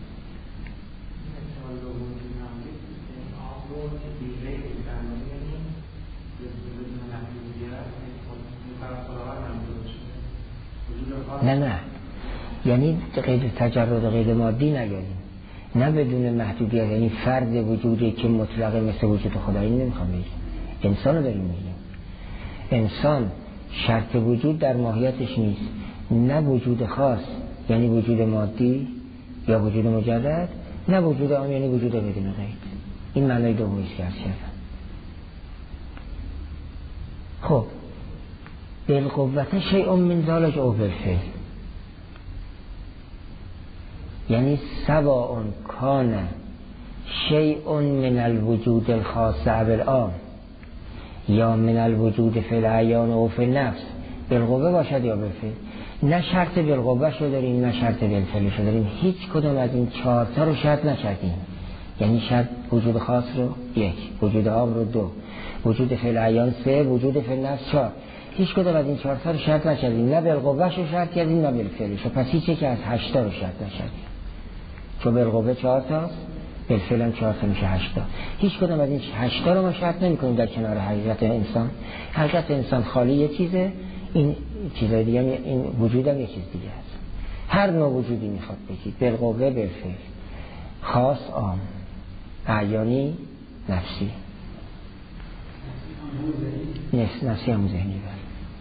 نه نه یعنی قید تجرد و قید مادی نگیریم، نه بدون محدودیت، یعنی فرد وجودی که مطلقه مثل وجود خدا. این نمیخوام بگیم، انسان رو داریم میگیم. انسان شرط وجود در ماهیتش نیست، نه وجود خاص یعنی وجود مادی یا وجود مجرد، نه وجود عام یعنی وجود بدون قید. این معنای دومیش که عرض کردم. خب بالقوة شیء من ذلک او بالفعل، یعنی سواء کان شیء من الوجود الخاص او العام یا من الوجود فی العیان او فی النفس، بالقوه باشد یا بالفعل. نه شرط بالقوه شو داریم نه شرط بالفعل شو داریم، هیچ کدوم از این چهار تا رو شرط نکردیم. یعنی شرط وجود خاص رو یک، وجود عام رو دو، وجود فی العیان سه، وجود فی النفس چهار. هیچ کدوم از این چهار تا رو شرط نکردیم، نه بالقوه شو شرط کردیم نه بالفعل شو. پس هیچ یک از هشت تا رو شرط نکردیم، چون بالقوه چهار تاست، بالفعل هم چهار تا میشه هشت تا. هیچ کدوم از این هشت تا رو ما شرط نمی‌کنیم در کنار حقیقت انسان. حقیقت انسان خالی یه چیزه، این چیزای دیگه هم این وجود هم یه چیز دیگه است. هر نوع وجودی میخواد بگید، بالقوه بالفعل، خاص عام، اعیانی نفسی. نفس نفسی هم ذهنی بر.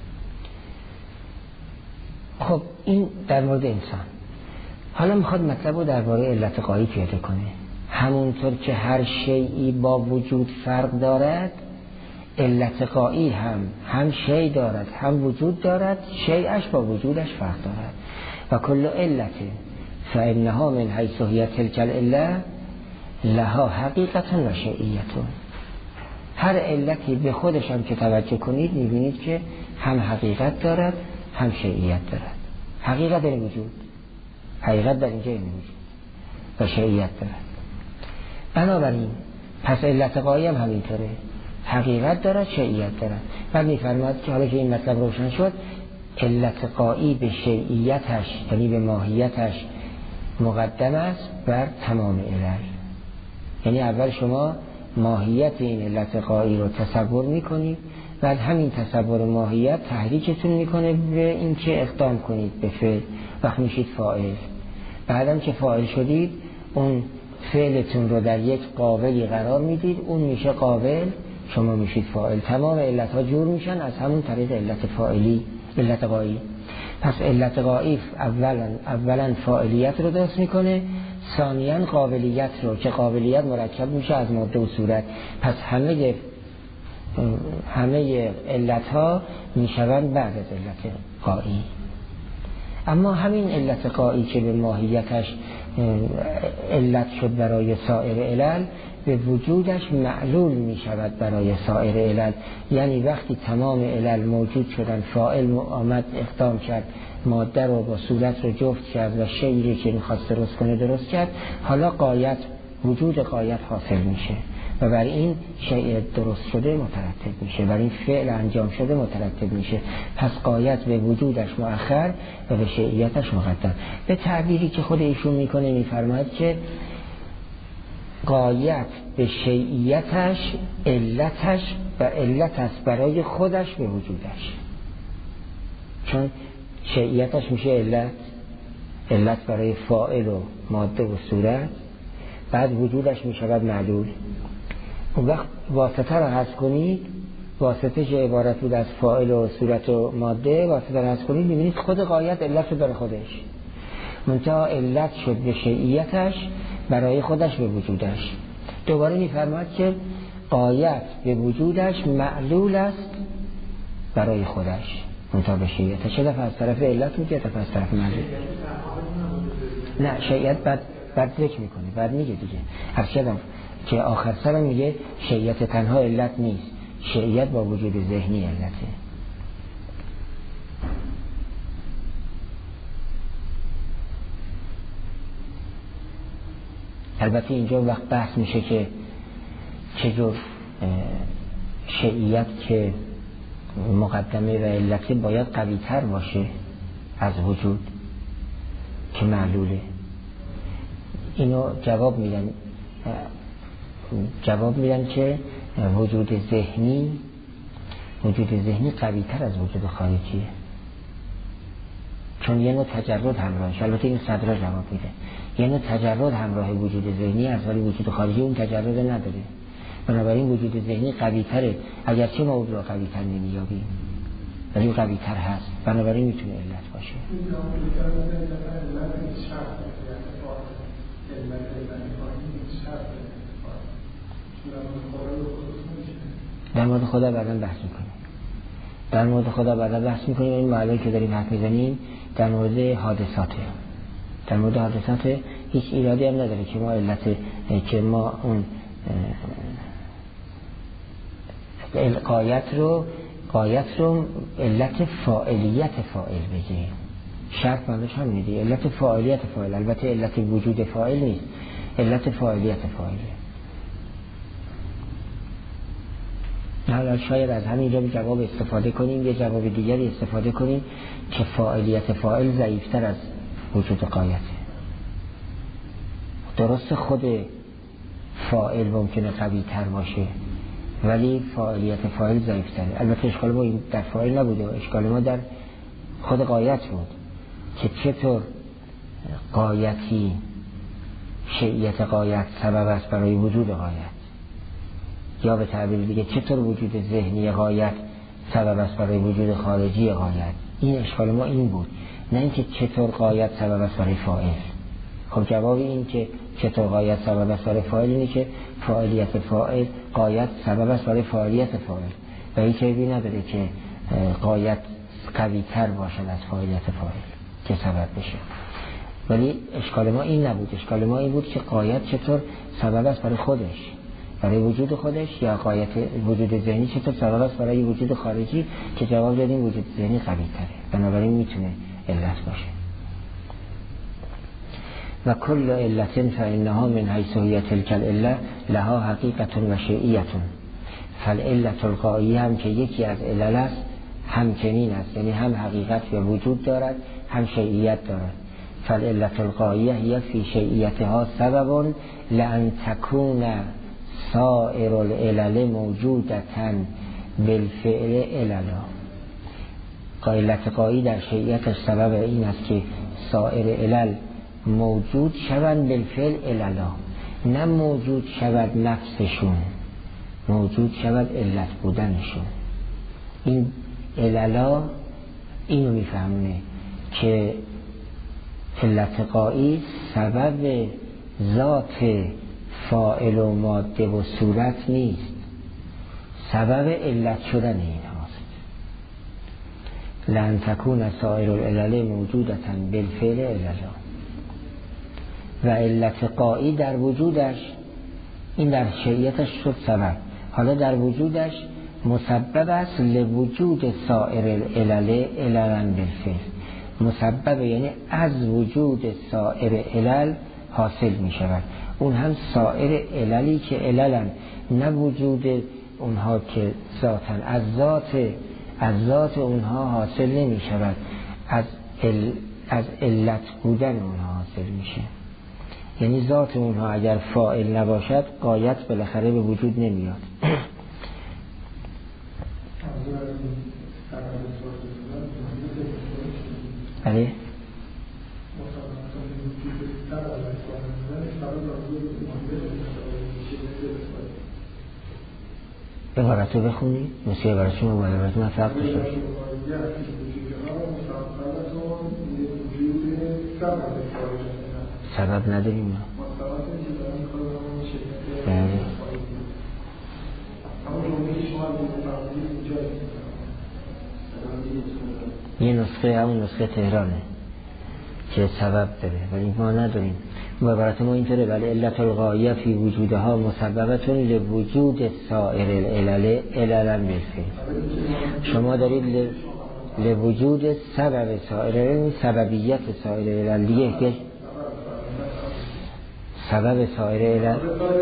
خب این در مورد انسان. حالا میخواد مطلب رو درباره علت غایی پیاده کنه. همونطور که هر شیئی با وجود فرق دارد، علت غایی هم هم شیء دارد هم وجود دارد، شیئش با وجودش فرق دارد. و کل علت فانها من حیث هی تلک العله لها حقیقت و شیئیت. هر علتی به خودش هم که توجه کنید میبینید که هم حقیقت دارد هم شیئیت دارد. حقیقت در وجود، حقیقت در اینجا این وجود و شیئیت دارد. بنابراین پس علت غایی هم همینطوره، حقیقت دارد شیئیت دارد. بعد میفرماید که حالا که این مطلب روشن شد، علت غایی به شیئیتش یعنی به ماهیتش مقدم است بر تمام علل. یعنی اول شما ماهیت این علت غایی رو تصور میکنید، بعد همین تصور ماهیت تحریکتون میکنه به این که اقدام کنید به فعل، وقت میشید فاعل. بعدم که فاعل شدید اون فعلتون رو در یک قابلی قرار میدید، اون میشه قابل، شما میشید فاعل. تمام علت ها جور میشن از همون طریق علت فاعلی، علت غایی. پس علت غایی اولا اولا فاعلیت رو درست میکنه، ثانیاً قابلیت رو، که قابلیت مرکب میشه از ماده و صورت. پس همه همه علت ها میشوند بعد از علت غایی. اما همین علت غایی که به ماهیتش علت شد برای سایر علل، به وجودش معلول می شود برای سایر علل. یعنی وقتی تمام علل موجود شدن، فاعل آمد اقدام کرد، ماده رو با صورت رو جفت کرد و شیئی که میخواست درست کنه درست کرد، حالا غایت، وجود غایت حاصل میشه و بر این شیء درست شده مترتب میشه، بر این فعل انجام شده مترتب میشه. پس غایت به وجودش مؤخر و به شیئیتش مقدم. به تعبیری که خود ایشون میکنه میفرماید که غایت به شیئیتش علتش و علت است برای خودش به وجودش، چون شیئیتش میشه علت، علت برای فاعل و ماده و صورت، بعد وجودش میشود معلول. اون وقت واسطه را حذف کنید، واسطه که عبارت بود از فاعل و صورت و ماده، واسطه را حذف کنید میبینید خود غایت علت رو داره خودش، منتها علت شد به شیئیتش برای خودش به وجودش. دوباره میفرماید که غایت به وجودش معلول است برای خودش منتها به شیئیتش. چه دفعه از طرف علت میگه، دفعه از طرف معلول. نه شیئیت بعد بعد ذکر میکنه، بعد میگه دیگه. هر چقدر که آخر سرم میگه شیئیت تنها علت نیست، شیئیت با وجود ذهنی علته. البته اینجا وقت بحث میشه که چجور شیئیت که مقدمه و علتی باید قوی تر باشه از وجود که معلوله. اینو جواب میدن جواب میدن که وجود ذهنی وجود ذهنی قوی تر از وجود خارجیه، چون یه نوع تجرد همراهش. البته این صدرا جواب میده یه نوع تجرد همراه وجود ذهنی از، ولی وجود خارجی اون تجرد نداره. بنابراین وجود ذهنی قوی تره، اگرچه ما اون رو قوی تر نمیابیم. ولی قوی تر هست، بنابراین میتونه علت باشه. در مورد خدا بعدا بحث میکنیم در مورد خدا بعدا بحث میکنیم این معلومه که داریم حرف میزنیم در مورد حادثاته. در مورد حادثات هیچ ایرادی هم نداره که ما علت که ما اون قایت رو قایت رو علت فاعلیت فاعل بگیریم. شرط معنیش هم میدی علت فاعلیت فاعل، البته علت وجود فاعل نیست، علت فاعلیت فاعله. حالا شاید از همینجا به جواب استفاده کنیم، یه جواب دیگری استفاده کنیم که فاعلیت فاعل ضعیفتر از وجود قایته. درست خود فاعل ممکنه قوی تر باشه ولی فاعلیت فاعل ضعیفتره. البته اشکال ما در فاعل نبوده، اشکال ما در خود قایت بود که چطور قایتی شیعیت قایت سبب است برای وجود قایت، یا به تعبیر دیگه چطور وجود ذهنی قایت سبب است برای وجود خارجی قایت. این اشکال ما این بود، نه اینکه چطور قایت سبب است برای فاعل. خب جواب این که چطور قایت سبب است برای فاعل اینه که فاعلیت فاعل قایت سبب است برای فاعلیت فاعل و هیچ عیبی نداره که قایت قوی تر باشد از فاعلیت فاعل که سبب بشه. ولی اشکال ما این نبود، اشکال ما این بود که قایت چطور سبب است برای خودش، برای وجود خودش، یا قایت وجود ذهنی چطور سبب است برای وجود خارجی، که جواب دادیم وجود ذهنی قوی تره، بنابراین میتونه علت باشه. و کل علت فإنها من حیث هی تلک العله لها حقیقت و شیعیت. فالعلت الغایه هم که یکی از علل است همچنین است، یعنی هم حقیقت و وجود دارد هم شیعیت دارد. فالعلت الغایه هی فی شیعیتها سبب لأن تکون سائر العلل موجودتا بالفعل عللا. علت غایی در شیعیتش سبب این است که سائر علل موجود شوند بالفعل عللا، نه موجود شود نفسشون، موجود شود علت بودنشون. این عللا اینو میفهمونه که علت غایی سبب ذات فاعل و ماده و صورت نیست، سبب علت شدن این هاست. لن تکون سائر العلل موجودتا بالفعل عللا. و علت غایی در وجودش، این در شیعیتش شد سبب، حالا در وجودش مسبب است لوجود سائر العلل عللا بالفعل. مسبب یعنی از وجود سائر علل حاصل می شود، اون هم سائر عللی که عللن، نه وجود اونها که ذاتن، از ذات از ذات اونها حاصل نمی شود، از ال از علت بودن اونها حاصل میشه. یعنی ذات اونها اگر فاعل نباشد غایت بالاخره به وجود نمیاد. بله عبارت رو بخونی مثل عبارت شما با عبارت من فرق داشته باشه. سبب نداریم. بله یه نسخه همون نسخه تهرانه که سبب داره ولی ما نداریم. عبارت ما اینطوره: ولی علت الغایه فی وجودها مسببتون لوجود سائر العلل عللا بالفعل. شما دارید لوجود سبب سائر العلل، سببیت سائر العلل دیگه که سبب سائر العلل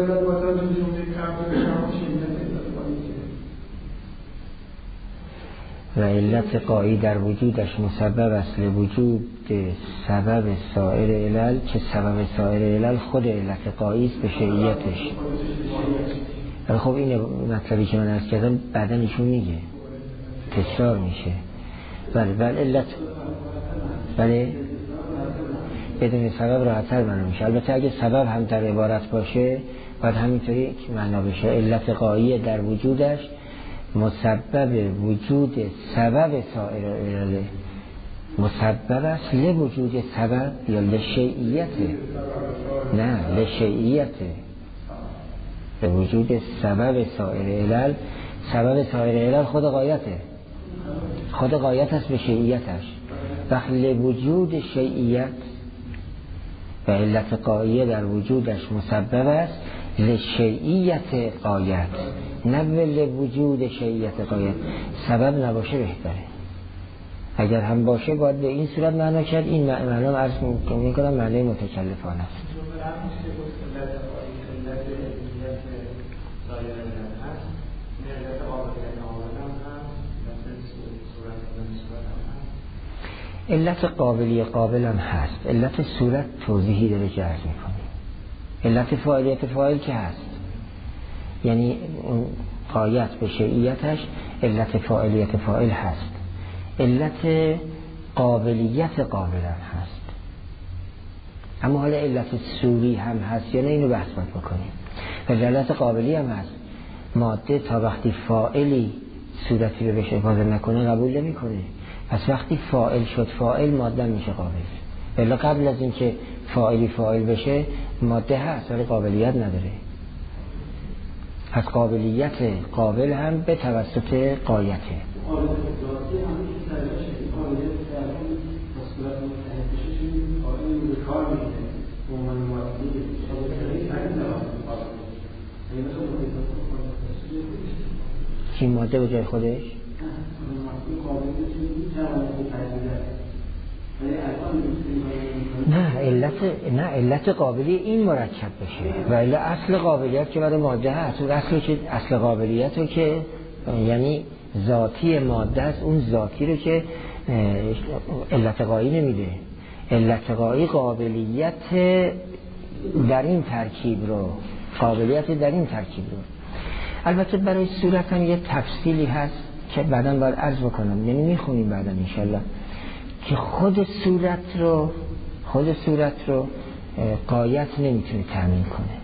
و علت غایی در وجودش مسبب است لوجود سبب سائر علل، که سبب سائر علل خود علت غایی است به شیعیتش. ولی خب این مطلبی که من عرض کردم بعدا ایشون میگه، تکرار میشه. بله بله علت بله بدون سبب راحت‌تر معنا میشه. البته اگه سبب هم در عبارت باشه باید همینطوری معنا بشه: علت غایی در وجودش مسبب وجود سبب سایر العلل. مسبب است لوجود سبب یا لشیعیته؟ نه، لشیعیته، لوجود سبب سایر علل. سبب سایر علل خود غایته، خود غایت است به شیعیتش. وقت لوجود شیعیت و علت غایه در وجودش مسبب است لشیعیت غایت، نه لوجود شیعیت غایت. سبب نباشه بهتره، اگر هم باشه باید به این صورت معنا کرد. این معنا عرض میکنم معنی متکلفانه است. علت قابلی قابل هم هست، علت صورت توضیحی داره که عرض میکنه. علت فاعلیت فاعل که هست، یعنی اون غایت به شیعیتش علت فاعلیت فاعل هست. علت قابلیت قابل هم هست، اما حالا علت صوری هم هست یا نه اینو بحث باید بکنیم. و علت قابلی هم هست، ماده تا وقتی فاعلی صورتی رو بهش اضافه نکنه قبول نمی کنه. پس وقتی فاعل شد فاعل ماده میشه قابل. ولی قبل از اینکه فاعلی فاعل بشه ماده هست ولی قابلیت نداره. پس قابلیت قابل هم به توسط غایته. چی ماده به جای خودش؟ نه علت نه علت قابلی این مرکب بشه و الا اصل قابلیت که برای ماده هست. اون اصل که اصل قابلیت رو که یعنی ذاتی ماده است، اون ذاتی رو که علت قایی نمیده. علت قایی قابلیت در این ترکیب رو، قابلیت در این ترکیب رو. البته برای صورت هم یه تفصیلی هست که بعداً باید عرض بکنم، یعنی میخونیم بعداً انشالله، که خود صورت رو خود صورت رو غایت نمیتونه تامین کنه،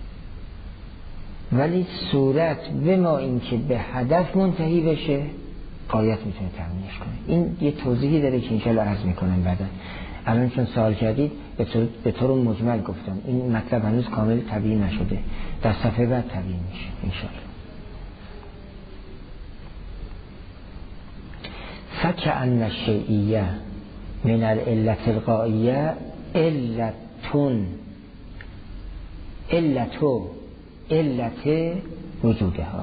ولی صورت به ما این که به هدف منتهی بشه غایت میتونه تامینش کنه. این یه توضیحی داره که انشالله عرض میکنم بعداً. الان چون سوال کردید به طور, به طور مجمل گفتم، این مطلب هنوز کامل تبیین نشده، در صفحه بعد تبیین میشه انشالله. فکأن الشیعیه من العلت الغائیه علتون علتو علت وجودها.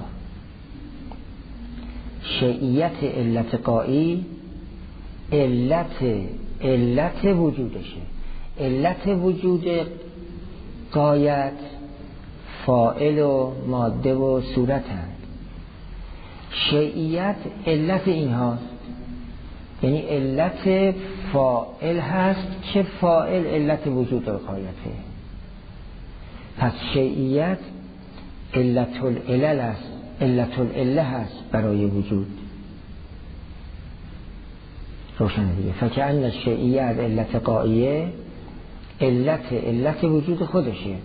شیعیت علت غایی علت علت وجودشه. علت وجود غایت فاعل و ماده و صورت هست. شیعیت علت این هاست، یعنی علت فاعل هست که فاعل علت وجود غایته. پس شیعیت علت العلل است، علت العله هست برای وجود. روشن دیگه. فکأن الشیعیه علت غاییه علت علت وجود خودشه.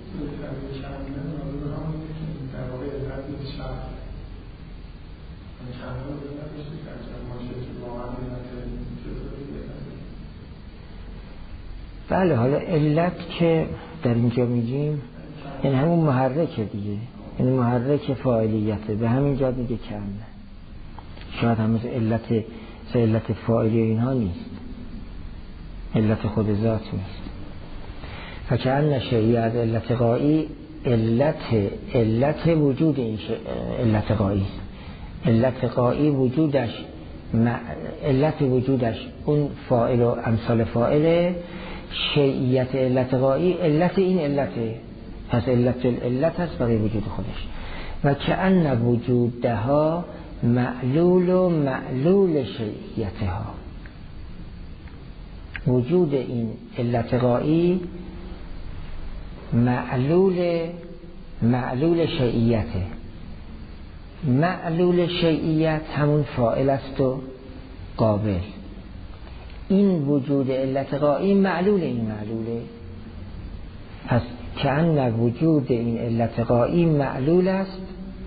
بله، حالا علت که در اینجا میگیم این همون محرکه دیگه، این محرک فاعلیته، به همین جا میگه کم. شاید همون علت علت فاعلی اینها نیست، علت خود ذات نیست. فکأن شیعیه علت غایی علت علت وجود این علت غایی است. علت غایی وجودش علت وجودش اون فاعل و امثال فاعله. شیعیت علت غایی علت این علته، پس علت العلت هست برای وجود خودش. و کأن وجودها معلول و معلول شیعیتها. وجود این علت غایی معلول معلول شیعیته. معلول شیعیت همون فاعل است و قابل. این وجود علت غایی معلول این معلوله. پس کأن وجود این علت غایی معلول است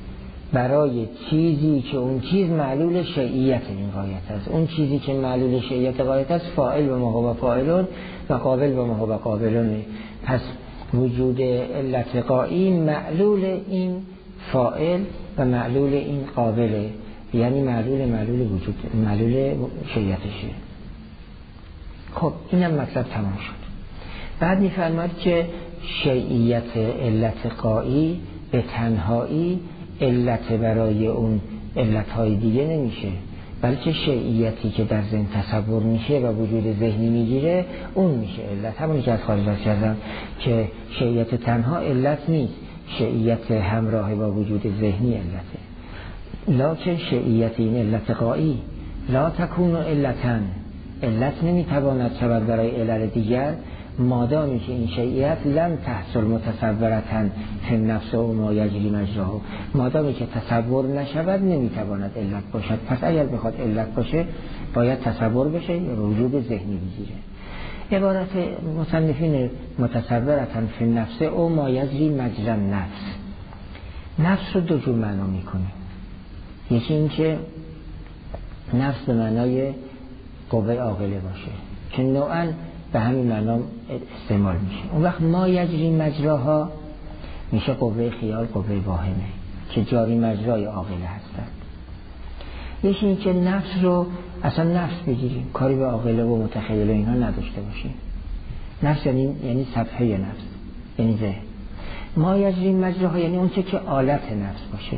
برای چیزی که اون چیز معلول شیعیت این غایت است. اون چیزی که معلول شیعیت غایت است فاعل به ما هو فاعلون و قابل به ما هو قابلونه. پس وجود علت غایی معلول این فاعل و معلول این قابله، یعنی معلول معلول وجود معلول شیعیتشه. خب اینم مطلب تمام شد. بعد میفرماد که شیعیت علت غایی به تنهایی علت برای اون علتهای دیگه نمیشه، بلکه شیعیتی که در ذهن تصور میشه و وجود ذهنی میگیره اون میشه علت. همونی که از خارج از کردم که شیعیت تنها علت نیست، شیعیت همراه با وجود ذهنی علته. لکن شیعیت این علت غایی لا تکون علتن، علت نمیتواند شود برای علل دیگر مادامی که این شیعیت لم تحصل متصورتن فی النفس و ما یجری مجراه، مادامی که تصور نشود نمیتواند علت باشد. پس اگر بخواد علت باشه باید تصور بشه یا وجود ذهنی بگیره. عبارت مصنفین متصورتن فی النفس و ما یجری مجری النفس، نفس رو دو جور معنا میکنه. یکی این که نفس به معنای قوه عاقله باشه که نوعاً به همین معنا استعمال میشه. اون وقت ما یجری مجراها میشه قوه خیال، قوه واهمه که جاری مجرای عاقله هستند. یکی این که نفس رو اصلا نفس بگیریم، کاری به عاقله و متخیل و اینها نداشته باشیم. نفس یعنی یعنی صفحه نفس، یعنی ذهن. ما یجری مجراها یعنی اون چه که آلت نفس باشه،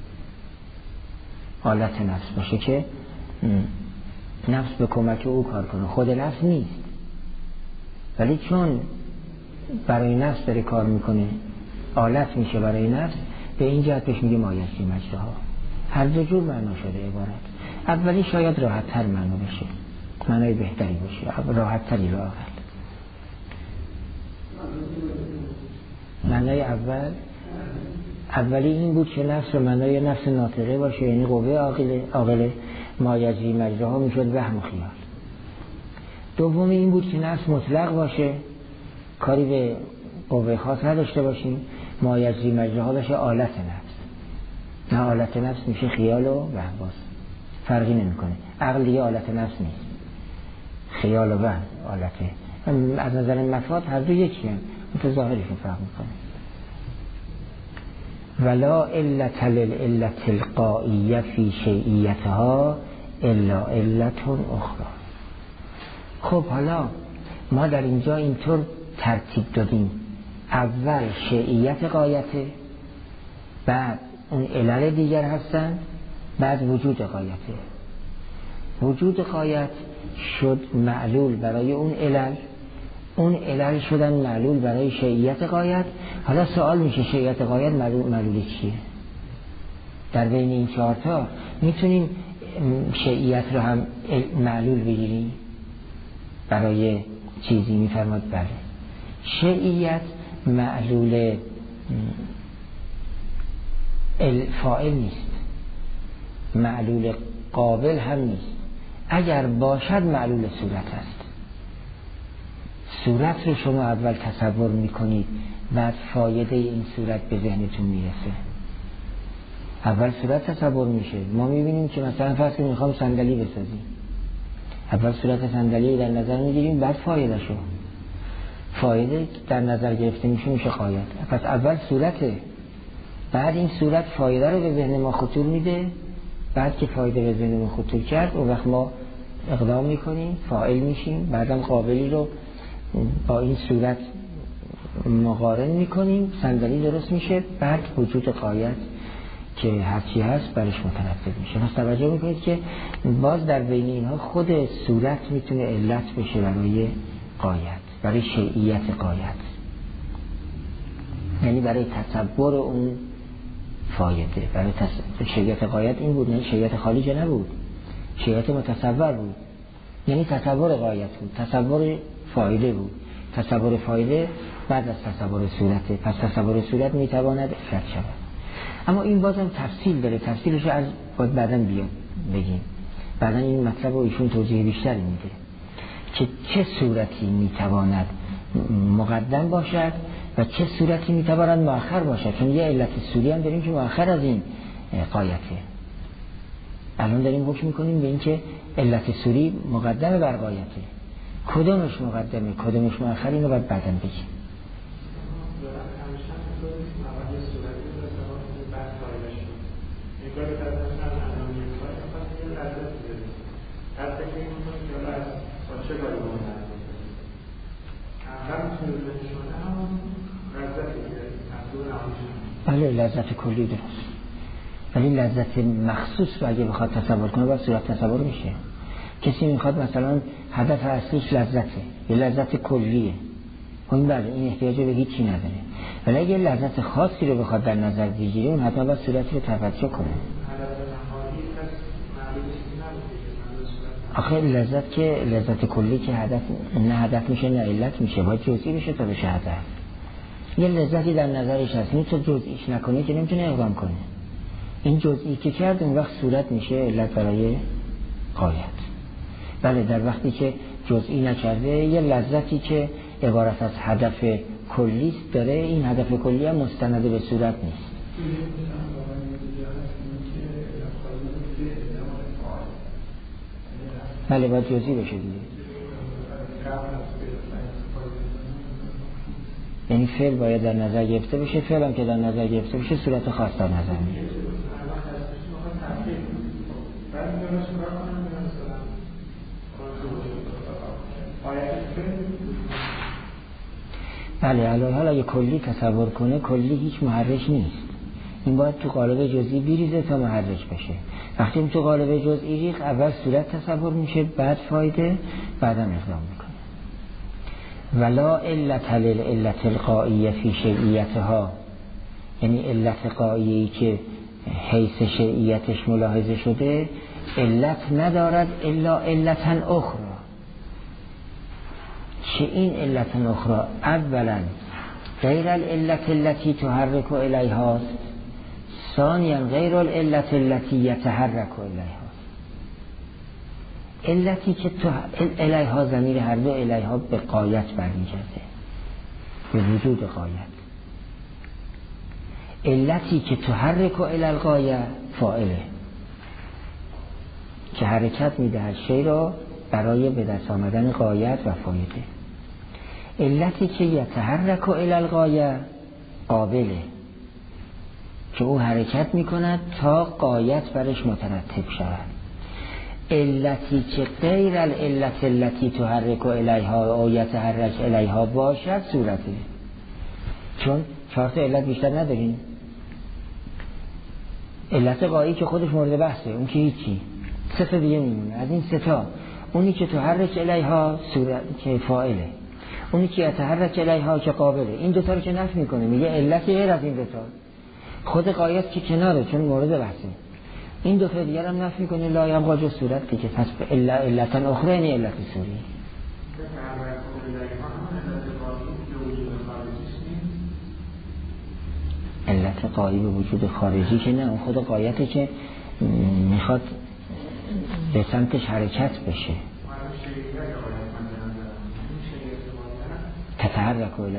آلت نفس باشه که نفس به کمک او کار کنه، خود نفس نیست، ولی چون برای نفس داره کار میکنه آلت میشه برای نفس، به این جهت بهش میگه ما یجری مجراها. هر دو جور معنا شده عبارت. اولی شاید راحت تر معنا بشه، معنای بهتری باشه، راحت تری رو اقل. معنای اول اولی این بود که نفس رو معنای نفس ناطقه باشه، یعنی قوه عاقله عاقله ما یجری مجراها میشد وهم و خیال. دومی این بود که نفس مطلق باشه، کاری به قوه خاص نداشته باشیم، ما یجری مجراها باشه آلت نفس. نه آلت نفس میشه خیال و وهم، باز فرقی نمیکنه. عقل دیگه آلت نفس نیست، خیال و وهم آلته. از نظر مفاد هر دو یکی هم، تو ظاهرشون فرق میکنه. ولا علت للعلت الغائیه فی شیعیتها الا علت اخرى. خب حالا ما در اینجا اینطور ترتیب دادیم، اول شیعیت غایته، بعد اون علل دیگر هستن، بعد وجود غایته. وجود غایت شد معلول برای اون علل، اون علل شدن معلول برای شیعیت غایت. حالا سوال میشه شیعیت غایت معلول معلول چیه؟ در بین این چهارتا میتونیم شیعیت رو هم معلول بگیریم برای چیزی؟ میفرماد بله. شیعیت معلول الفاعل نیست، معلول قابل هم نیست. اگر باشد معلول صورت است. صورت رو شما اول تصور میکنید، بعد فایده این صورت به ذهنتون میرسه. اول صورت تصور میشه. ما میبینیم که مثلا فرض کنیم میخوام صندلی بسازیم، اول صورت صندلی در نظر میگیریم، بعد فایده شو فایده در نظر گرفته میشه میشه غایت. پس اول صورته، بعد این صورت فایده رو به ذهن ما خطور میده، بعد که فایده به ذهن ما خطور کرد اون وقت ما اقدام میکنیم، فاعل میشیم، بعدم قابلی رو با این صورت مقارن میکنیم، صندلی درست میشه. بعد وجود غایت که هرچی هست برش مترتب میشه. پس توجه میکنید که باز در بین اینها خود صورت میتونه علت بشه برای غایت، برای شیعیت غایت، یعنی برای تصور اون فایده. برای تصور شیعیت غایت این بود، نه شیعیت خالی که نبود، شیعیت متصور بود، یعنی تصور غایت بود، تصور فایده بود. تصور فایده بعد از تصور صورته، پس تصور صورت میتواند علت شود. اما این بازم تفصیل داره، تفصیلش رو از باید بعداً بیاد بگیم، بعداً این مطلب رو ایشون توضیح بیشتر میده که چه صورتی میتواند مقدم باشد و چه صورتی میتواند مؤخر باشد. چون یه علت سوری هم داریم که مؤخر از این قایته. الان داریم حکم میکنیم به این که علت سوری مقدمه بر قایته. کدومش مقدمه کدومش مؤخر اینو باید بعداً بگیم. بله لذت کلی درست، ولی لذت مخصوص رو اگه بخواد تصور کنه باید صورت تصور میشه. کسی میخواد مثلا هدف اصلیش لذته، یه لذت کلیه، اون بله این احتیاج به هیچی نداره، ولی اگه لذت خاصی رو بخواد در نظر بگیره اون حتما باید صورتی رو توجه کنه. آخه لذت که لذت کلی که هدف نه هدف میشه نه علت میشه، باید جزئی بشه تا بشه هدف. یه لذتی در نظرش هست، این تو جزئیش نکنی که نمیتونه اقدام کنه. این جزئی که کرد اون وقت صورت میشه علت برای غایت. بله در وقتی که جزئی نکرده یه لذتی که عبارت از هدف کلی است داره، این هدف کلی هم مستند به صورت نیست. بله باید جزئی بشه دیگه. یعنی فعل باید در نظر گرفته بشه، فعل هم که در نظر گرفته بشه صورت خاص در نظر میاد. بله علاوه حالا اگه کلی تصور کنه کلی هیچ محرک نیست، این باید تو قالب جزئی بریزه تا محرک بشه. وقتی این تو قالب جزئی ریخ اول صورت تصور میشه بعد فایده بعدم اقدام میکنه. ولا علت للعلت القائیه فی شیعیتها، یعنی علت قائیه‌ای که حیث شیعیتش ملاحظه شده علت ندارد الا علتا اخرى، که این علت اخرى اولا غیر العلت التي تحرك الیها، ثانیا غیر العلت التي يتحرك الیها. علتی که تو الیها ضمیر هر دو الیها به غایت برمیگرده، به وجود غایت. علتی که تحرک الی الغایه فاعله، که حرکت میدهد شی را برای به دست آمدن غایت و فایده. علتی که یتحرک الی الغایه قابله، که او حرکت میکند تا غایت برش مترتب شود. علتی که غیر العلت التي تحرک الیها او یتحرک الیها باشد صورته، چون چهار تا علت بیشتر نداریم. علت غایی که خودش مورد بحثه، اون که هیچی، سه تا دیگه میمونه. از این سه تا اونی که تحرک الیها صورت که فاعله، اونی که یتحرک الیها که قابله. این دو تا رو که نفی میکنه، میگه علت غیر از این دو تا، خود غایت که کناره چون مورد بحثه. این دو تا دیگر هم نفی کنه لا یبقا جز صورت دیگه، پس الا علتا اخرى یعنی علت سوری. علت قایی به وجود خارجی که نه، اون خود غایته که میخواد به سمتش حرکت بشه. تتحرک الیها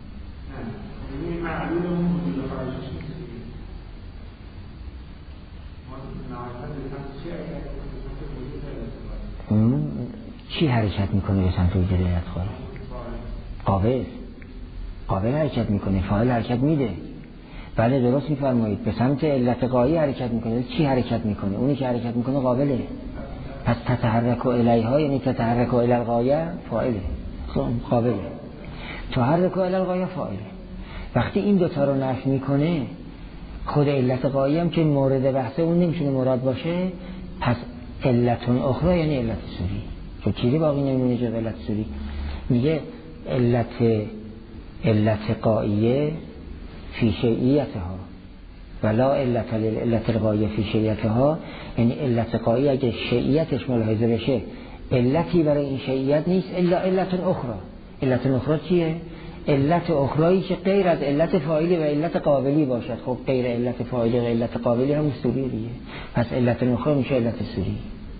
چی حرکت میکنه به سمت وجود علت قایی؟ قابل قابل حرکت میکنه، فاعل حرکت میده. بله درست میفرمایید، به سمت علت قایی حرکت میکنه. چی حرکت میکنه؟ اونی که حرکت میکنه قابله. پس تتحرک الیها یعنی تتحرک الی الغایه فاعله، قابله. تحرک الی الغایه فاعله. وقتی این دوتا رو نفی میکنه، خود علت قایی هم که مورد بحثه اون نمیتونه مراد باشه، پس علتون اخرى یعنی علت سوری، که چیزی باقی نمیمونه جز علت سوری. میگه علت علت قائیه فی شیعیتها ولا علت للعلت القائیه فی شیعیتها، یعنی علت قائیه اگه شیعیتش ملاحظه بشه علتی برای این شیعیت نیست الا علت اخرى. علت اخرى چیه؟ علت اخرایی که غیر از علت فاعلی و علت قابلی باشد. خب غیر علت فاعلی و علت قابلی هم سوری دیگه، پس علت اخرى میشه علت سوری.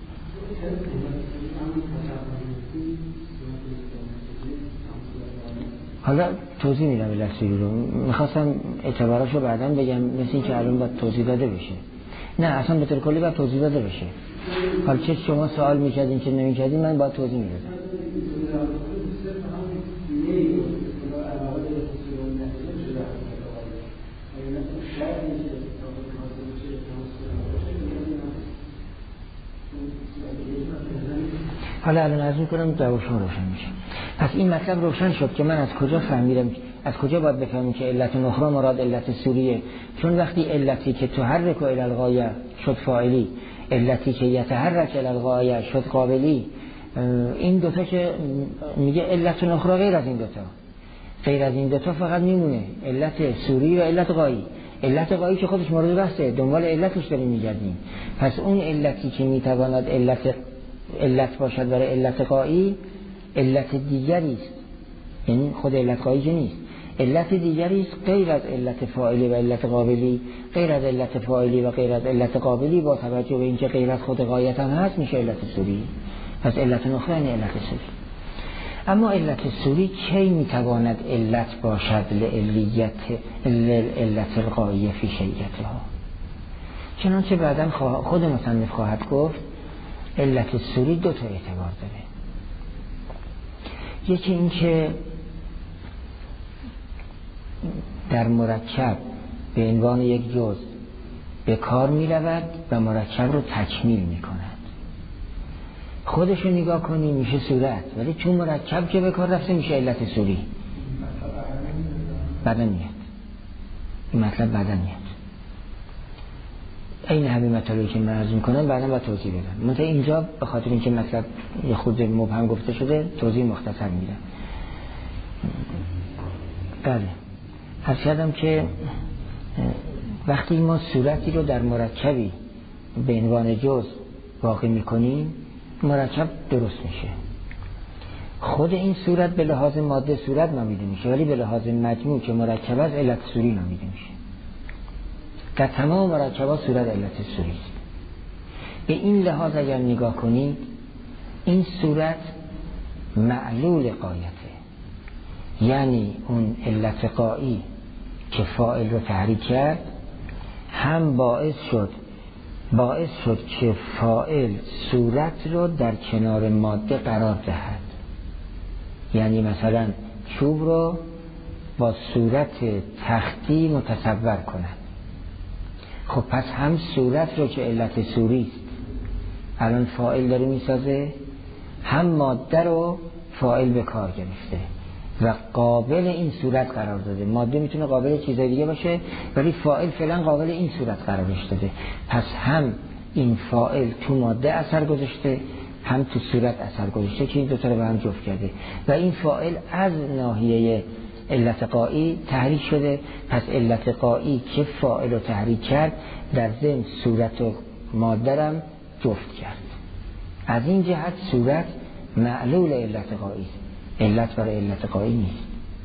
حالا توضیح میدم علت سوری رو، میخواستم اعتباراشو بعداً بگم مثل این که الان باید توضیح داده بشه. نه اصلا به طور کلی باید توضیح داده بشه. حالا چه شما سوال میکردین چه نمیکردین من باید توضیح میدادم. حالا الان عرض میکنم جوابشون روشن میشه. پس این مطلب روشن شد که من از کجا فهمیدم، از کجا باید بفهمیم که علت نخرا مراد علت سوریه. چون وقتی علتی که تحرک الی الغایه شد فاعلی، علتی که یتحرک الی الغایه شد قابلی، این دوتا که میگه علت نخرا غیر از این دوتا، غیر از این دوتا فقط میمونه علت سوری و علت غایی. علت غایی که خودش مورد بحثه، دنبال علتش داریم میگردیم. پس اون علتی که میتواند علت علت باشد برای علت غایی علت دیگری است، یعنی خود علت غایی که نیست، علت دیگری است غیر از علت فاعلی و علت قابلی. غیر از علت فاعلی و غیر از علت قابلی با توجه به اینکه غیر از خود غایت هم هست میشه علت سوری. پس علت نخرا یعنی علت سوری. اما علت سوری کی میتواند علت باشد لعلیت علت الغایه فی شیعتها؟ چنانچه بعداً خود مصنف خواهد گفت علت سوری دو تا اعتبار داره. یکی این که در مرکب به عنوان یک جزء به کار می رود و مرکب رو تکمیل می کند. خودش رو نگاه کنی میشه صورت، ولی چون مرکب که به کار رفته میشه علت سوری. بعدن میاد این مطلب، بعدن میاد این همین مطلبی که من عرض میکنم بعدن باید توضیح بدم. منتها اینجا به خاطر اینکه مطلب یه خود مبهم گفته شده توضیح مختصر میدم. بله هر کردم که وقتی ما صورتی رو در مرکبی به عنوان جزء واقع میکنیم مرکب درست میشه. خود این صورت به لحاظ ماده صورت نامیده میشه، ولی به لحاظ مجموع که مرکب از علت سوری نامیده میشه. در تمام مرکبات صورت علت سوری است. به این لحاظ اگر نگاه کنید این صورت معلول غایته، یعنی اون علت غایی که فاعل رو تحریک کرد هم باعث شد باعث شد که فاعل صورت رو در کنار ماده قرار دهد. یعنی مثلا چوب رو با صورت تختی متصور کند. خب پس هم صورت رو که علت سوری است الان فاعل داره میسازه، هم ماده رو فاعل به کار گرفته و قابل این صورت قرار داده. ماده میتونه قابل چیزای دیگه باشه ولی فاعل فعلا قابل این صورت قرارش داده. پس هم این فاعل تو ماده اثر گذاشته هم تو صورت اثر گذاشته که این دو تا رو به هم جفت کرده و این فاعل از ناحیه علت غایی تحریک شده. پس علت غایی که فاعل رو تحریک کرد در ضمن صورت و ماده هم جفت کرد. از این جهت صورت معلول علت غایی است، علت برای علت غایی نیست.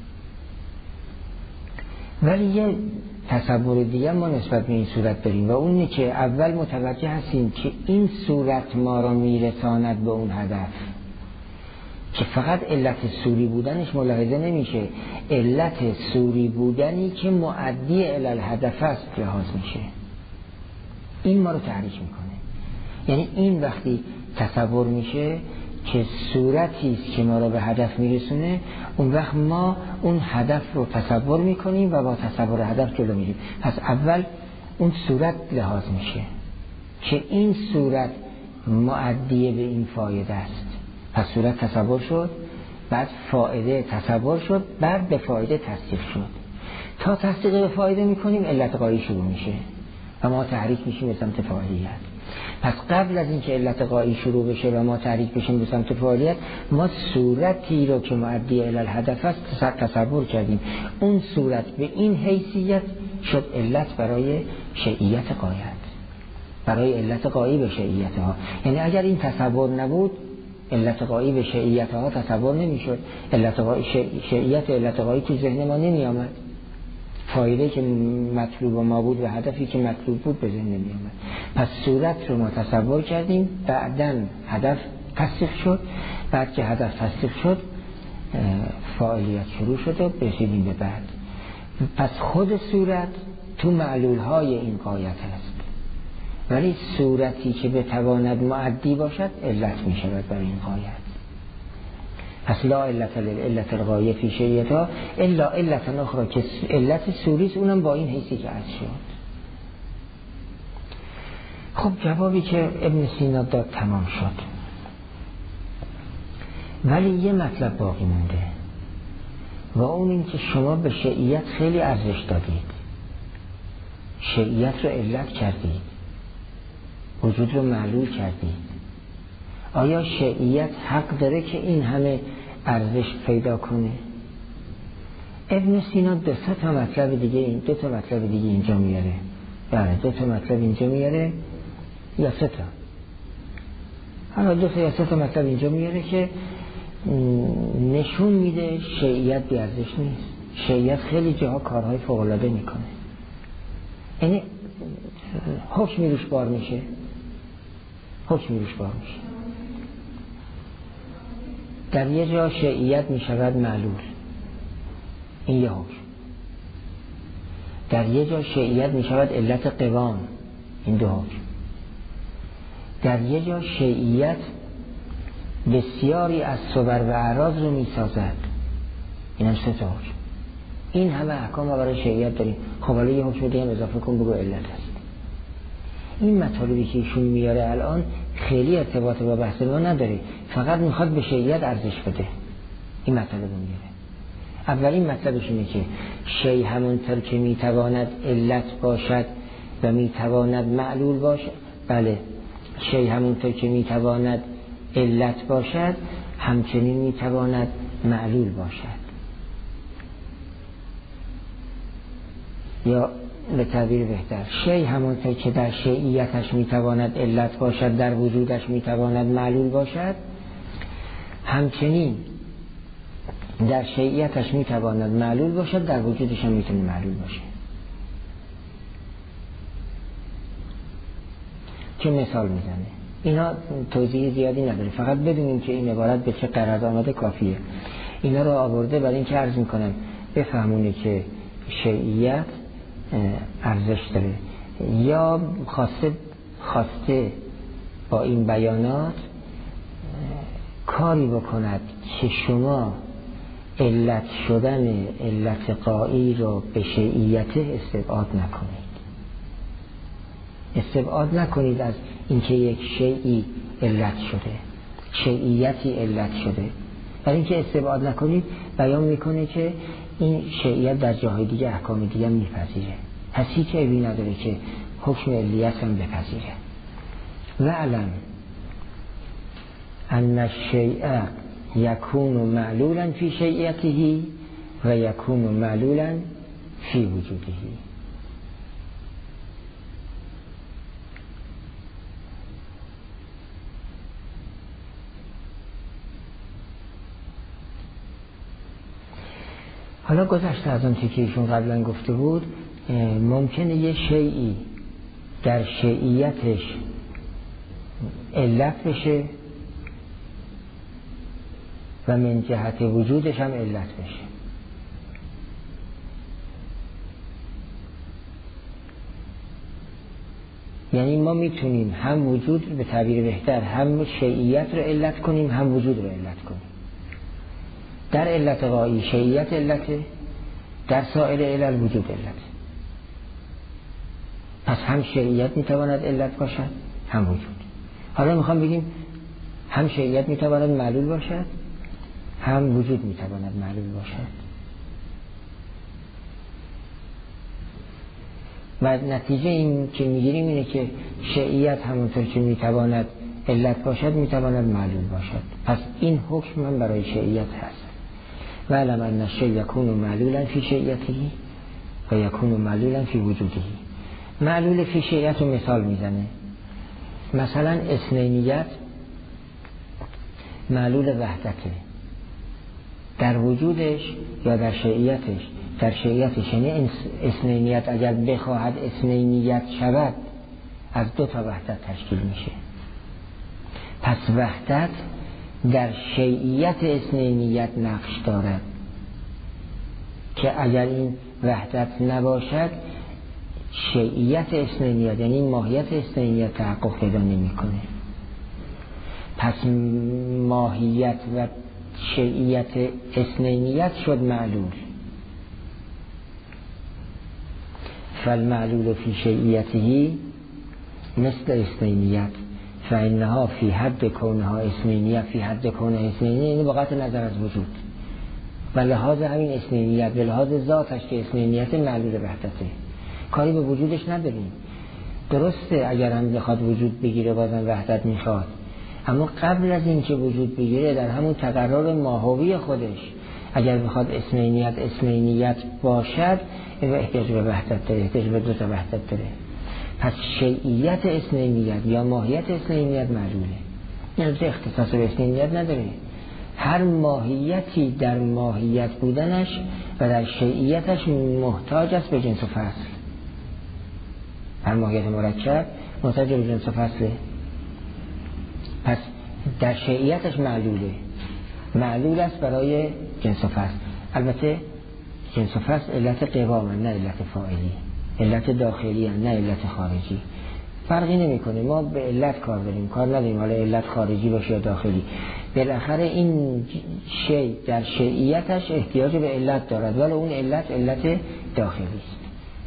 ولی یه تصور دیگه ما نسبت به این صورت داریم و اونه که اول متوجه هستیم که این صورت ما را میرساند به اون هدف که فقط علت سوری بودنش ملاحظه نمیشه، علت سوری بودنی که معدی الی الهدف است لحاظ میشه. این ما رو تحریک میکنه. یعنی این وقتی تصور میشه که صورتی است که ما رو به هدف میرسونه، اون وقت ما اون هدف رو تصور میکنیم و با تصور هدف جلو میریم. پس اول اون صورت لحاظ میشه که این صورت معدی به این فایده است. پس صورت تصور شد، بعد فایده تصور شد، بعد به فایده تصدیق شد. تا تصدیق به فایده میکنیم علت غایی شروع میشه و ما تحریک میشیم به سمت فاعلیت. پس قبل از اینکه علت غایی شروع بشه و ما تحریک بشیم به سمت فاعلیت، ما صورتی رو که معدی الی الهدف است تصور کردیم. اون صورت به این حیثیت شد علت برای شیعیت غایت، برای علت غایی به شیعیت ها. یعنی اگر این تصور نبود علت غایی به شیعیت ها تصور نمیشد. علت غایی شیعیت علت غایی تو ذهن ما نمی آمد. فایده که مطلوب ما بود و هدفی که مطلوب بود به ذهن نمی آمد. پس صورت رو ما تصور کردیم، بعداً هدف تصدیق شد، بعد که هدف تصدیق شد فعالیت شروع شد و رسیدیم به بعد. پس خود صورت تو معلول های این غایت است ولی صورتی که بتواند معدی باشد علت می شود برای این غایت. پس لا علت للعلت الغایه فی شیئتها الا علت اخرى که علت صوری است، اونم با این حیثی که عرض شد. خب جوابی که ابن سینا داد تمام شد، ولی یه مطلب باقی مونده و اون این که شما به شیعیت خیلی ارزش دادید، شیعیت رو علت کردید، وجود رو معلول کردید. آیا شیعیت حق داره که این همه ارزش پیدا کنه؟ ابن سینا دو تا مطلب دیگه این دو تا مطلب دیگه اینجا میاره. بله دو تا مطلب اینجا میاره یا سه تا، حالا دو تا یا سه تا مطلب اینجا میاره که نشون میده شیعیت بی ارزش نیست. شیعیت خیلی جاها کارهای فوق العاده میکنه، یعنی حکمی روش بار میشه، حکمی روش بار میشه. در یه جا شیعیت میشود معلول، این یه حکم. در یه جا شیعیت میشود علت قوام، این دو حکم. در یه جا شیعیت بسیاری از صور و اعراض رو میسازد، این هم سه تا حکم. این همه احکام رو برای شیعیت داریم. خب حالا یه حکم دیگه هم اضافه کن بگو علت هست. این مطالبی که ایشون میاره الان خیلی ارتباط با بحث ما نداره، فقط میخواد به شیعیت ارزش بده. این مطالب رو میاره. اولین مطلبش اینه که شی همونطور که میتواند علت باشد و میتواند معلول باشد، بله شی همونطور که میتواند علت باشد همچنین میتواند معلول باشد. یا به تعبیر بهتر، شی همونطور که در شیعیتش میتواند علت باشد در وجودش میتواند معلول باشد، همچنین در شیعیتش میتواند معلول باشد در وجودش هم میتونه معلول باشه. چه مثال میزنه؟ اینا توضیح زیادی نداره، فقط بدونیم که این عبارت به چه غرض آمده کافیه. اینا رو آورده برای اینکه عرض میکنم بفهمونه که شیعیت ارزش داره، یا خواسته خواسته با این بیانات کاری بکند که شما علت شدن علت قایی رو به شیعیت استبعاد نکنید. استبعاد نکنید از اینکه یک شیعی علت شده، شیعیتی علت شده. برای اینکه استبعاد نکنید بیان میکنه که این شیعیت در جاهای دیگه احکام دیگه میپذیره، پس هیچ عیبی نداره که حکم علیت هم بپذیره. و علم ان الشیء یکون معلولا فی شیعیته و یکون معلولا فی وجوده. حالا گذشته از اون که ایشون قبلا گفته بود، ممکنه یه شیعی در شیعیتش علت بشه و من جهت وجودش هم علت بشه. یعنی ما میتونیم هم وجود، به تعبیر بهتر هم شیعیت رو علت کنیم هم وجود رو علت کنیم. در علت غایی شیعیت علته، در سایر علل وجود علت. پس هم شیعیت میتواند علت باشد هم وجود. حالا میخوام بگیم هم شیعیت میتواند معلول باشد هم وجود میتواند معلول باشد. و نتیجه این که میگیریم اینه که شیعیت همونطور که میتواند علت باشد میتواند معلول باشد. پس این حکم من برای شیعیت هست. و علم ان الشیء یکون معلولا فی شیعیته و یکون معلولا فی وجوده. معلول فی شیعیت رو مثال میزنه. مثلا اثنینیت معلول وحدته در وجودش یا در شیعیتش. در شیعیتش یعنی اثنینیت اگر بخواهد اثنینیت شود از دو تا وحدت تشکیل میشه. پس وحدت در شیعیت اثنینیت نقش دارد که اگر این وحدت نباشد شیعیت اثنینیت یعنی ماهیت اثنینیت تحقق پیدا نمیکنه. پس ماهیت و شیعیت اثنینیت شد معلول. فالمعلول فی شیعیته مثل اثنینیت فانها فی حد کونها اثنینیت فی حد کونها اثنینیت، یعنی بقطع نظر از وجود و لحاظ همین اثنینیت به لحاظ ذاتش که اثنینیت معلول وحدته، کاری به وجودش نداریم. درسته اگر هم بخواد وجود بگیره بازم وحدت میخواد، اما قبل از این که وجود بگیره در همون تقرر ماهوی خودش اگر بخواد اثنینیت اثنینیت باشد احتیاج به وحدت داره، احتیاج به دو تا وحدت داره. پس شیعیت اثنینیت یا ماهیت اثنینیت معلوله، یعنی اختصاص به اثنینیت نداره. هر ماهیتی در ماهیت بودنش و در شیعیتش محتاج است به جنس و فصل. هر ماهیت مرکب محتاج به جنس و فصله. پس در شیعیتش معلوله، معلول است برای جنس و فصل. البته جنس و فصل علت قوام نه علت فاعلی، علت داخلی نه علت خارجی، فرقی نمیکنه. ما به علت کار داریم، کار نداریم حالا علت خارجی باشه یا داخلی. بالاخره این شیء در شیعیتش احتیاج به علت دارد، ولی اون علت علت داخلی است.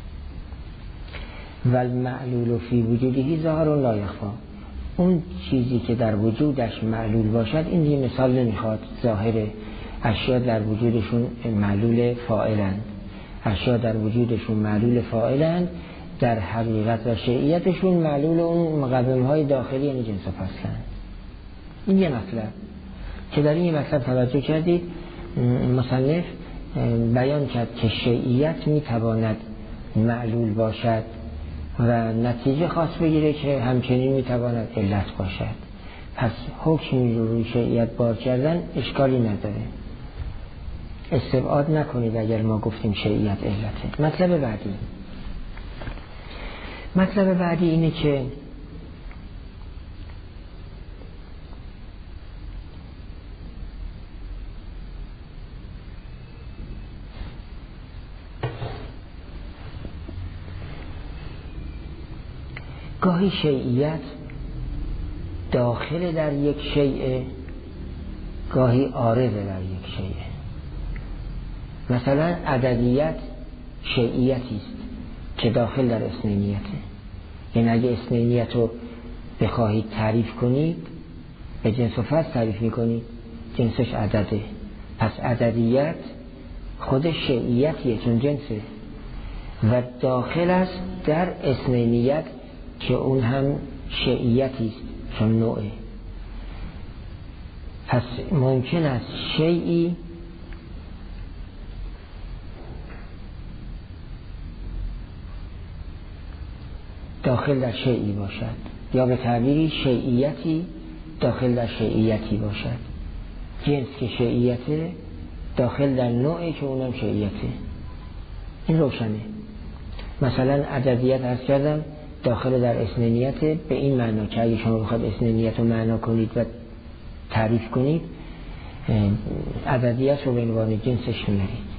والمعلول فی وجوده ظاهر لا یخفی، اون چیزی که در وجودش معلول باشد این دیگه مثال نمیخواد، ظاهره. اشیاء در وجودشون معلول فاعلند، اشیاء در وجودشون معلول فاعلند، در حقیقت و شیعیتشون معلول اون مقوم های داخلی یعنی جنس و فصلند. این یه مطلب که در این مطلب توجه کردید مصنف بیان کرد که شیعیت میتواند معلول باشد و نتیجه خاص بگیره که همچنین میتواند علت باشد. پس حکمی رو روی شیعیت بار کردن اشکالی نداره، استبعاد نکنید اگر ما گفتیم شیعیت علته. مطلب بعدی مطلب بعدی اینه که گاهی شیعیت داخل در یک شیء، گاهی عارض در یک شیء. مثلا عددیت شیعیتی است که داخل در اثنینیته، یعنی اگه اثنینیت رو بخواهید تعریف کنید به جنس و فصل تعریف میکنید، جنسش عدده. پس عددیت خود شیعیتیه چون جنسه و داخل است در اثنینیت که اون هم شیعیتی است چون نوعه. پس ممکن است شیعی داخل در شیعی باشد یا به تعبیری شیعیتی داخل در شیعیتی باشد، جنس که شیعیته داخل در نوعی که اونم شیعیته. این روشنه. مثلا عددیت عرض کردم داخل در اثنینیت به این معنا که اگه شما بخواد اثنینیت رو معنا کنید و تعریف کنید عددیت رو به عنوان جنسش میارید.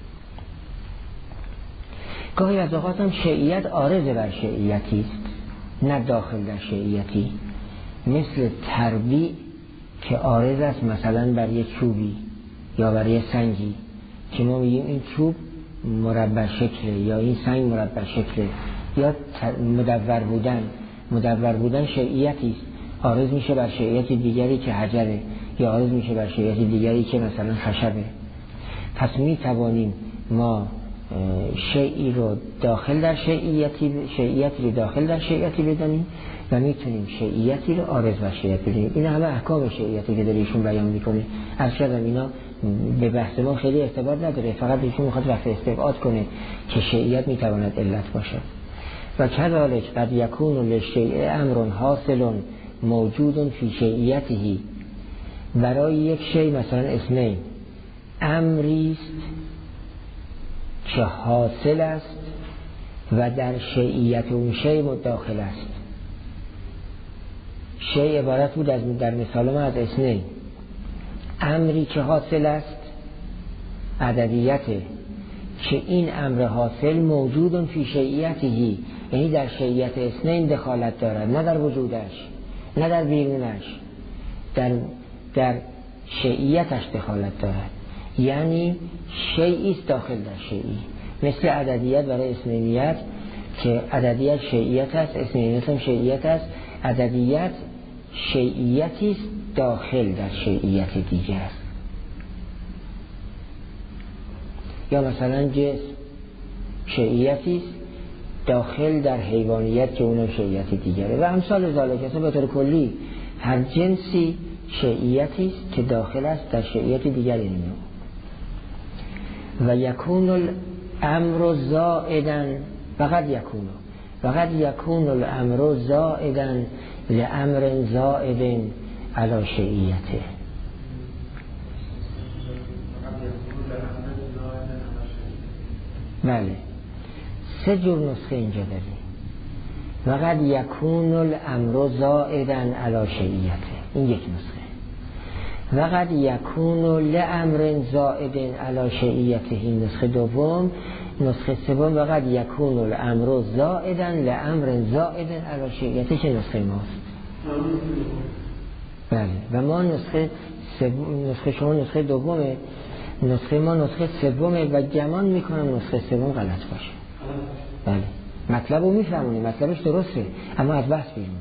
گاهی از اوقات هم شیعیت عارض بر شیعیتی است نه داخل در شیعیتی، مثل تربیع که عارض است مثلا بر یک چوبی یا بر یک سنگی که ما میگیم این چوب مربع شکله یا این سنگ مربع شکله، یا مدور بودن مدور بودن شیعیتی است، عارض میشه بر شیعیت دیگری که حجره یا عارض میشه بر شیعیت دیگری که مثلا خشبه. پس میتوانیم ما شیعی رو داخل در شیعیتی شیعیتی رو داخل در شیعیتی بدانیم و میتونیم شیعیتی رو عارض بر شیعیت بدانیم. این همه احکام شیعیتی که داره ایشون بیان میکنه. از شدم اینا به بحث ما خیلی ارتباط نداره، فقط ایشون میخواد رفع استبعاد کنه که شیعیت میتواند علت باشد. و کذالک قد یکون للشیء امر حاصل موجود فی شیعیته، برای یک شیء مثلا اسمین امری است که حاصل است و در شیعیت اون شیء مداخل است. شیء عبارت بود از در مثال ما از اسمین، امری که حاصل است عددیته که این امر حاصل موجود فی شیعیتی، یعنی در شیعیت اثنین دخالت دارد، نه در وجودش، نه در بیرونش، در در شیعیتش دخالت دارد. یعنی شیعی است داخل در شیعی، مثل عددیت برای اثنینیت که عددیت شیعیت است، اثنینیت هم شیعیت است. عددیت شیعیتی است داخل در شیعیت دیگر. یا مثلا جسم شیعیتی است داخل در حیوانیت که اونم شیعیت دیگره و امثال ذالک. اصلا به طور کلی هر جنسی شیعیتی است که داخل است در شیعیت دیگر اینو. و یکون الامر زائدا، فقط یکون فقط یکون الامر زائدا لامر زائد علی شیعیته. بله، سه جور نسخه اینجا داریم. فقط یکون الامر زائدا علی شیعیته، این یک نسخه. فقط یکون لامر زائد علی شیعیته، این نسخه دوم. نسخه سوم فقط یکون الامر زائدا لامر زائد علی شیعیته که نسخه ماست. بله، و ما نسخه سوم، نسخه شما نسخه دومه، نسخه ما نسخه سومه و گمان میکنم نسخه سوم غلط باشه. بله، مطلب رو میفهمونی، مطلبش درسته اما از بحث بیرونه.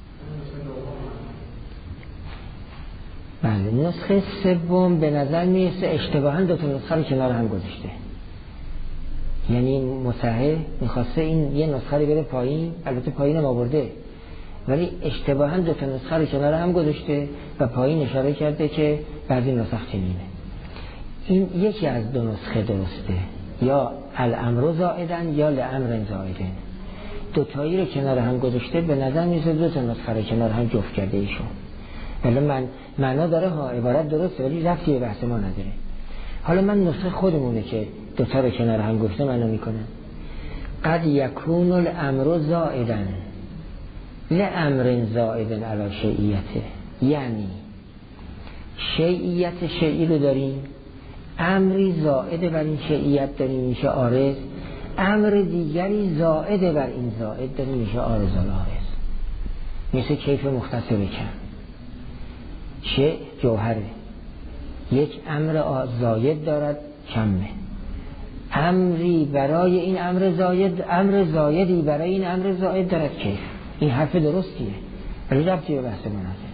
بله، نسخه سوم به نظر میرسه اشتباهاً دو تا نسخه رو کنار هم گذاشته. یعنی مصحح میخواسته این یه نسخه رو بره پایین، البته پایین هم آورده، ولی اشتباهاً دو تا نسخه رو کنار هم گذاشته و پایین اشاره کرده که بعضی نسخ چنینه. این یکی از دو نسخه درسته، یا الامر زائدن یا لامر زائدن. دو تایی رو کنار هم گذاشته، به نظر میسه دو تا نسخه رو کنار هم جفت کرده ایشون. ولی من معنا داره ها، عبارت درسته ولی ربطی به بحث ما نداره. حالا من نسخه خودمونه که دو تا رو کنار هم گفته معنا میکنم. قد یکون الامر زائدن لامر زائدن علی شیعیته، یعنی شیعیت شیعی رو داریم، امری زائد بر این شیعیت داریم میشه عارض، امر دیگری زائد بر این زائد داریم میشه عارض العارض. مثل کیف مختصر کم، چه جوهره، یک امر زائد دارد کمه، امری برای این امر زائد، امر زائدی برای این امر زائد دارد کیف. این حرف درستیه ولی ربطی به بحث ما نداره.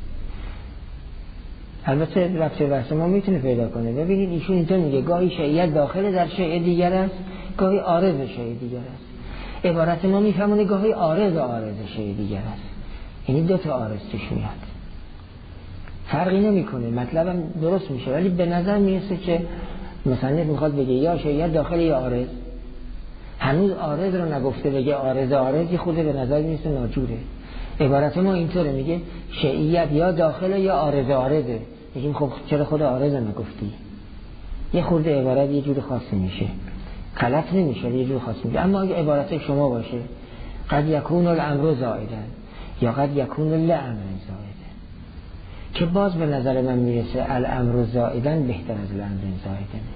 البته ربطی به بحث ما میتونه پیدا کنه. ببینید ایشون اینطور میگه گاهی شیعیت داخل در شیعه دیگر است، گاهی عارض شیعه دیگر است. عبارت ما میفهمونه گاهی عارض عارض شیعه دیگر است، یعنی دو تا عارض توش میاد، فرقی نمیکنه، مطلبم درست میشه. ولی به نظر میرسه که مثلا میخواد بگه یا شیعیت داخل یا عارض، هنوز عارض رو نگفته، بگه عارض عارضی خوده به نظر میرسه ناجوره. عبارت ما اینطوره، میگه شیعیت یا داخل یا عارض عارضه. میگیم خب چرا خود عارض نگفتی؟ یه خورده عبارت یه جور خاصی میشه، غلط نمیشه یه جور خاصی میشه. اما اگه عبارت شما باشه قد یکون الامر زائدن یا قد یکون لامر زائدن، که باز به نظر من میرسه الامر زائدن بهتر از لامر زائدن.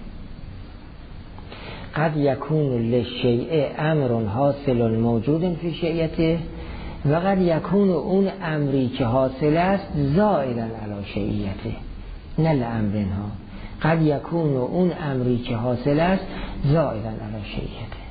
قد یکون للشیء امر حاصل موجود فی شیعته و قد یکون اون امری که حاصل است زائدا علی شیعته، نه لامرها. قد یکون اون امری که حاصل است زائدا علی شیعته.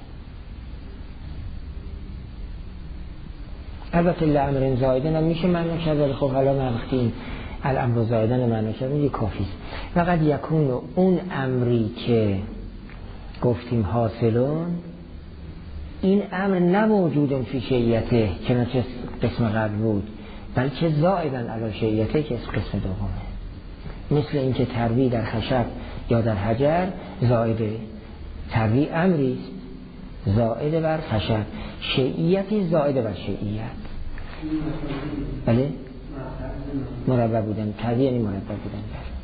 البته لامر زائدا هم میشه معنی کرد، ولی خب حالا ما وقتی الامر زائدا معنی کردیم یه کافی است. و قد یکون اون امری که گفتیم حاصلون، این امر نموجود فی شیعته که نچه قسم قبل بود، بلکه زائدن علی شیعته که قسم دومه. مثل اینکه تروی در خشب یا در حجر زائده، تروی امری است زائده بر خشب، شیعیتی زائده بر شیعیت. بله؟ مربع بودن، تروی یعنی مربع بودن.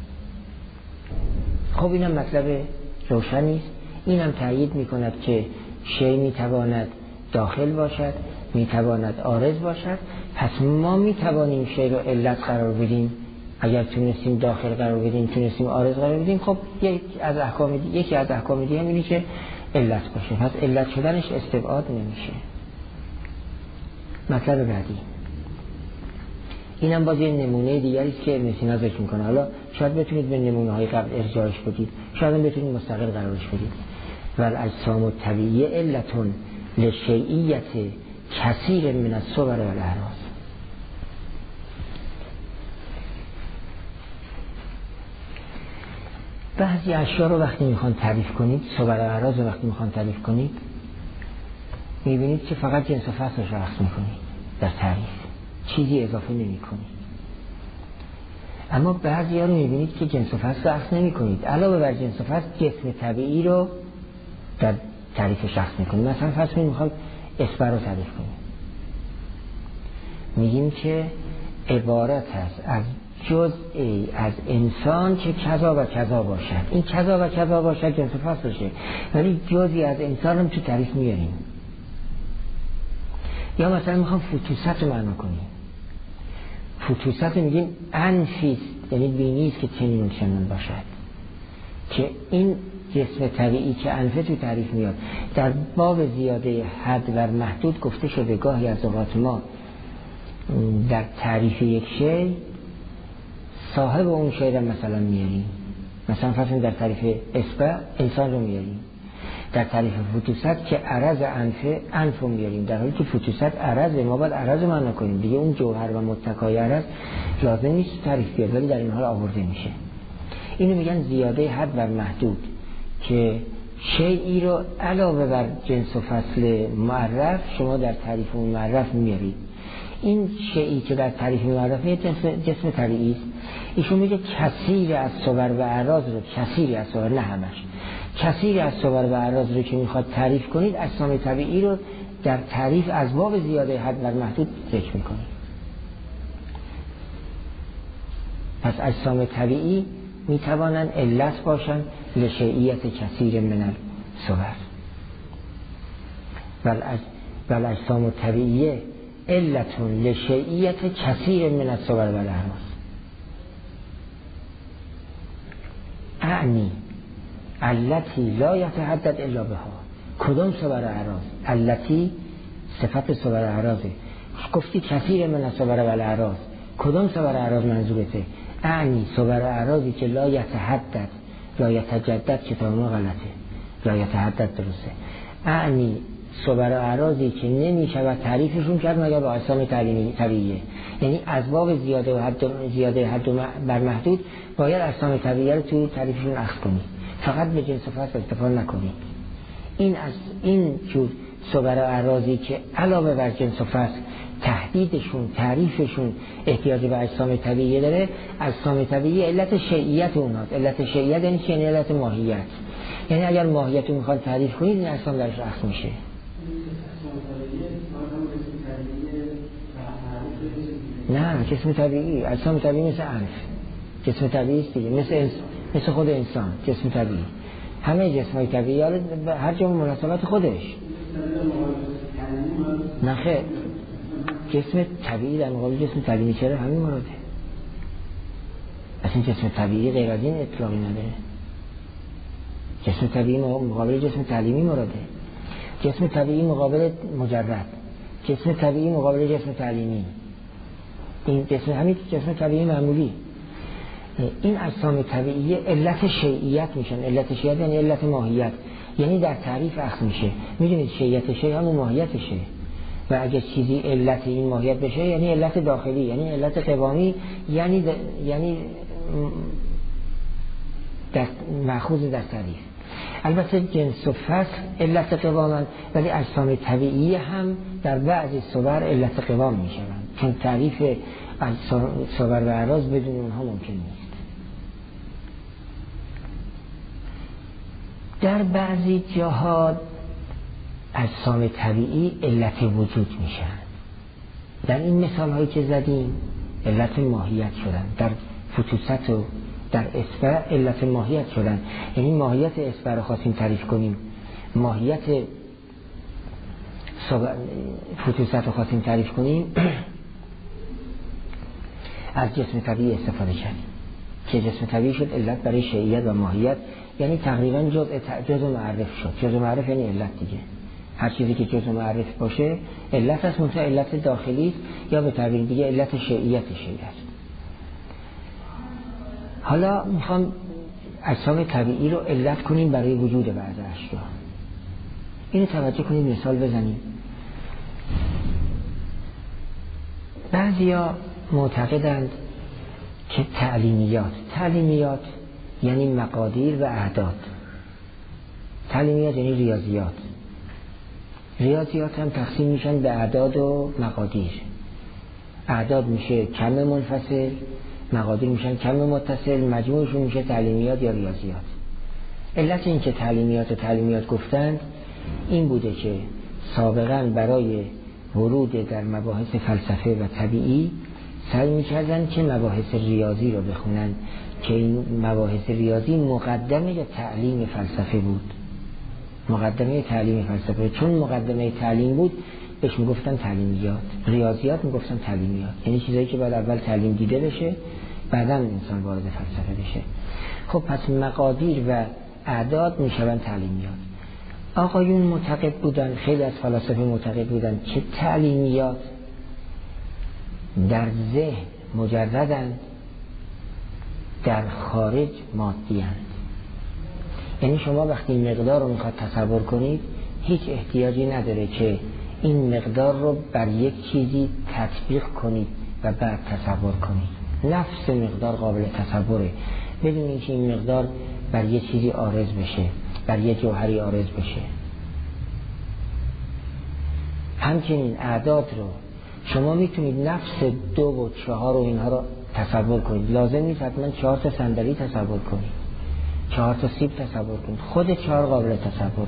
خب اینم مطلب روشنی است. اینم تأیید میکند که شی میتواند داخل باشد، میتواند عارض باشد. پس ما میتوانیم شی رو علت قرار بدیم اگر تونستیم داخل قرار بدیم، تونستیم عارض قرار بدیم، خب یک از احکام دی... یکی از احکام دیگه هم اینه که علت باشه، پس علت شدنش استبعاد نمیشه. مطلب بعدی اینم باز یه نمونه دیگری است که ابن سینا ذکر میکنه. حالا شاید بتونید به نمونه های قبل ارجاعش بدید، شاید هم بتونید مستقل قرارش بدید. والاجسام الطبیعیه علتون لشیعیت کثیر من الصور والاعراض. بعضی اشیاء رو وقتی میخوان تعریف کنید، صور و اعراض رو وقتی میخوان تعریف کنید، میبینید که فقط جنس و فصل رو شخص میکنید در تعریف، چیزی اضافه نمی کنید. اما بعضی ها رو میبینید که جنس و فصل رو اخذ نمی کنید، علاوه بر جنس و فصل جسم طبیعی رو در تعریف شخص میکنید. مثلا فرض کنید میخواد اسبر رو تعریف کنید، میگیم که عبارت است از جزئی از انسان که کذا و کذا باشد. این کذا و کذا باشد جنس و فصل باشه، ولی جزئی از انسان هم تو تعریف میاریم. یا مثلا میخوام فتوست رو معنا کنیم، فتوست رو میگیم انفیست، یعنی بینیست که چنین و چنین باشد، که این جسم طبیعی که انفه تو تعریف میاد. در باب زیاده حد و محدود گفته شده گاهی از اوقات ما در تعریف یک شی صاحب اون شی رو مثلا میاریم، مثلا فرض در تعریف اسبع انسان رو میاریم، در تعریف فتوست که عرض انفه انف رو میاریم، در حالی که فتوست عرض، ما باید عرض رو معنا کنیم دیگه. اون جوهر و متکای عرض لازم نیست تعریف بیاد، ولی در این حال آورده میشه. اینو میگن زیاده حد و محدود، که شیئی رو علاوه بر جنس و فصل معرف شما در تعریف معرف میارید. این شیئی که در تعریف معرف یه جسم, جسم طبیعی است. ایشون میگه کثیر از صور و اعراض رو، کثیر از صور، نه همش، کثیر از صور و اعراض رو که میخواد تعریف کنید، اجسام طبیعی رو در تعریف از باب زیاده حد و محدود ذکر میکنید. پس اجسام طبیعی میتوانند علت باشند لشیعیت کثیر من الصور. بل اجسام طبیعیه علتون لشیعیت کثیر من الصور والاعراض. اعنی التی لا یتحدد الا بها. کدام صور اعراض؟ التی صفت صور اعراضه. گفتی کثیر من الصور والاعراض، کدام صور اعراض منظورته؟ اعنی صور اعراضی که لا یتحدد لا یتجدد، کتاب ما غلطه، لا یتحدد درسته. اعنی صور اعراضی که نمی شود تعریفشون کرد مگر با اجسام طبیعیه، یعنی از باب زیاده و حد زیاده حد بر محدود باید اجسام طبیعی رو توی تعریفشون اخذ کنید، فقط به جنس و فصل استفاده نکنید. این از این جور صور اعراضی که علاوه بر جنس و فصل تحدیدشون تعریفشون احتیاج به اجسام طبیعی داره، اجسام طبیعی علت شیعیت اوناست. علت شیعیت یعنی چی؟ یعنی علت ماهیت، یعنی اگر ماهیت رو میخواد تعریف کنید این اجسام درش اخذ میشه. نه، جسم طبیعی، اجسام طبیعی مثل انف جسم طبیعی است دیگه، مثل انس... مثل خود انسان جسم طبیعی. همه جسمای طبیعی هر جا مناسبت خودش. نه خیر، جسم طبیعی در مقابل جسم طبیعی چرا همین مراده؟ اصلا جسم طبیعی غیر از این اطلاقی نداره. جسم طبیعی مقابل جسم تعلیمی مراده، جسم طبیعی مقابل مجرد، جسم طبیعی مقابل جسم تعلیمی، این جسم همین جسم طبیعی معمولی. این اجسام طبیعی علت شیعیت میشن. علت شیعیت یعنی علت ماهیت، یعنی در تعریف اخذ میشه. میدونید شیعیت شیء همون ماهیتشه، و اگه چیزی علت این ماهیت بشه یعنی علت داخلی، یعنی علت قوامی، یعنی د... یعنی دست... مأخوذ در تعریف. البته جنس و فصل علت قوامن، ولی اجسام طبیعی هم در بعضی صور علت قوام میشوند، چون تعریف صور و اعراض بدون اونها ممکن نیست. در بعضی جاها اجسام طبیعی علت وجود میشن. در این مثال هایی که زدیم علت ماهیت شدن. در فتوست و در اسبع علت ماهیت شدن، یعنی ماهیت اسبع رو خواستیم تعریف کنیم، ماهیت فتوست رو خواستیم تعریف کنیم. از جسم طبیعی استفاده کردیم که جسم طبیعی شد علت برای شیعیت و ماهیت، یعنی تقریبا جزء جزء معرف شد. جزء معرف یعنی علت دیگه. هر چیزی که جزء معرف باشه علت است، منتها علت داخلی یا به تعبیر دیگه علت شیعیت شیعیت. حالا میخوام اجسام طبیعی رو علت کنیم برای وجود بعض اشیا. اینو توجه کنید، مثال بزنیم. بعضیا معتقدند که تعلیمیات تعلیمیات یعنی مقادیر و اعداد. تعلیمیات یعنی ریاضیات. ریاضیات هم تقسیم میشن به اعداد و مقادیر. اعداد میشه کم منفصل، مقادیر میشن کم متصل، مجموعشون میشه تعلیمیات یا ریاضیات. علت این که تعلیمیات و تعلیمیات گفتند این بوده که سابقا برای ورود در مباحث فلسفه و طبیعی سعی میکردن که مباحث ریاضی رو بخونن که این مباحث ریاضی مقدمه تعلیم فلسفه بود. مقدمه تعلیم فلسفه، چون مقدمه تعلیم بود بهش میگفتن تعلیمیات. ریاضیات میگفتن تعلیمیات، یعنی چیزایی که باید اول تعلیم دیده بشه بعداً انسان وارد فلسفه بشه. خب پس مقادیر و اعداد میشون تعلیمیات. آقایون معتقد بودن، خیلی از فلاسفه معتقد بودن که تعلیمیات در ذهن مجردن، در خارج مادی‌اند. یعنی شما وقتی این مقدار رو میخواد تصور کنید هیچ احتیاجی نداره که این مقدار رو بر یک چیزی تطبیق کنید و بعد تصور کنید. نفس مقدار قابل تصوره بدون اینکه این مقدار بر یک چیزی عارض بشه، بر یک جوهری عارض بشه. همچنین اعداد رو شما میتونید نفس دو و چهار و اینها رو تصور کنید. لازم نیست حتما چهار تا صندلی تصور کنید، چهار تا سیب تصور کنید. خود چهار قابل تصوره.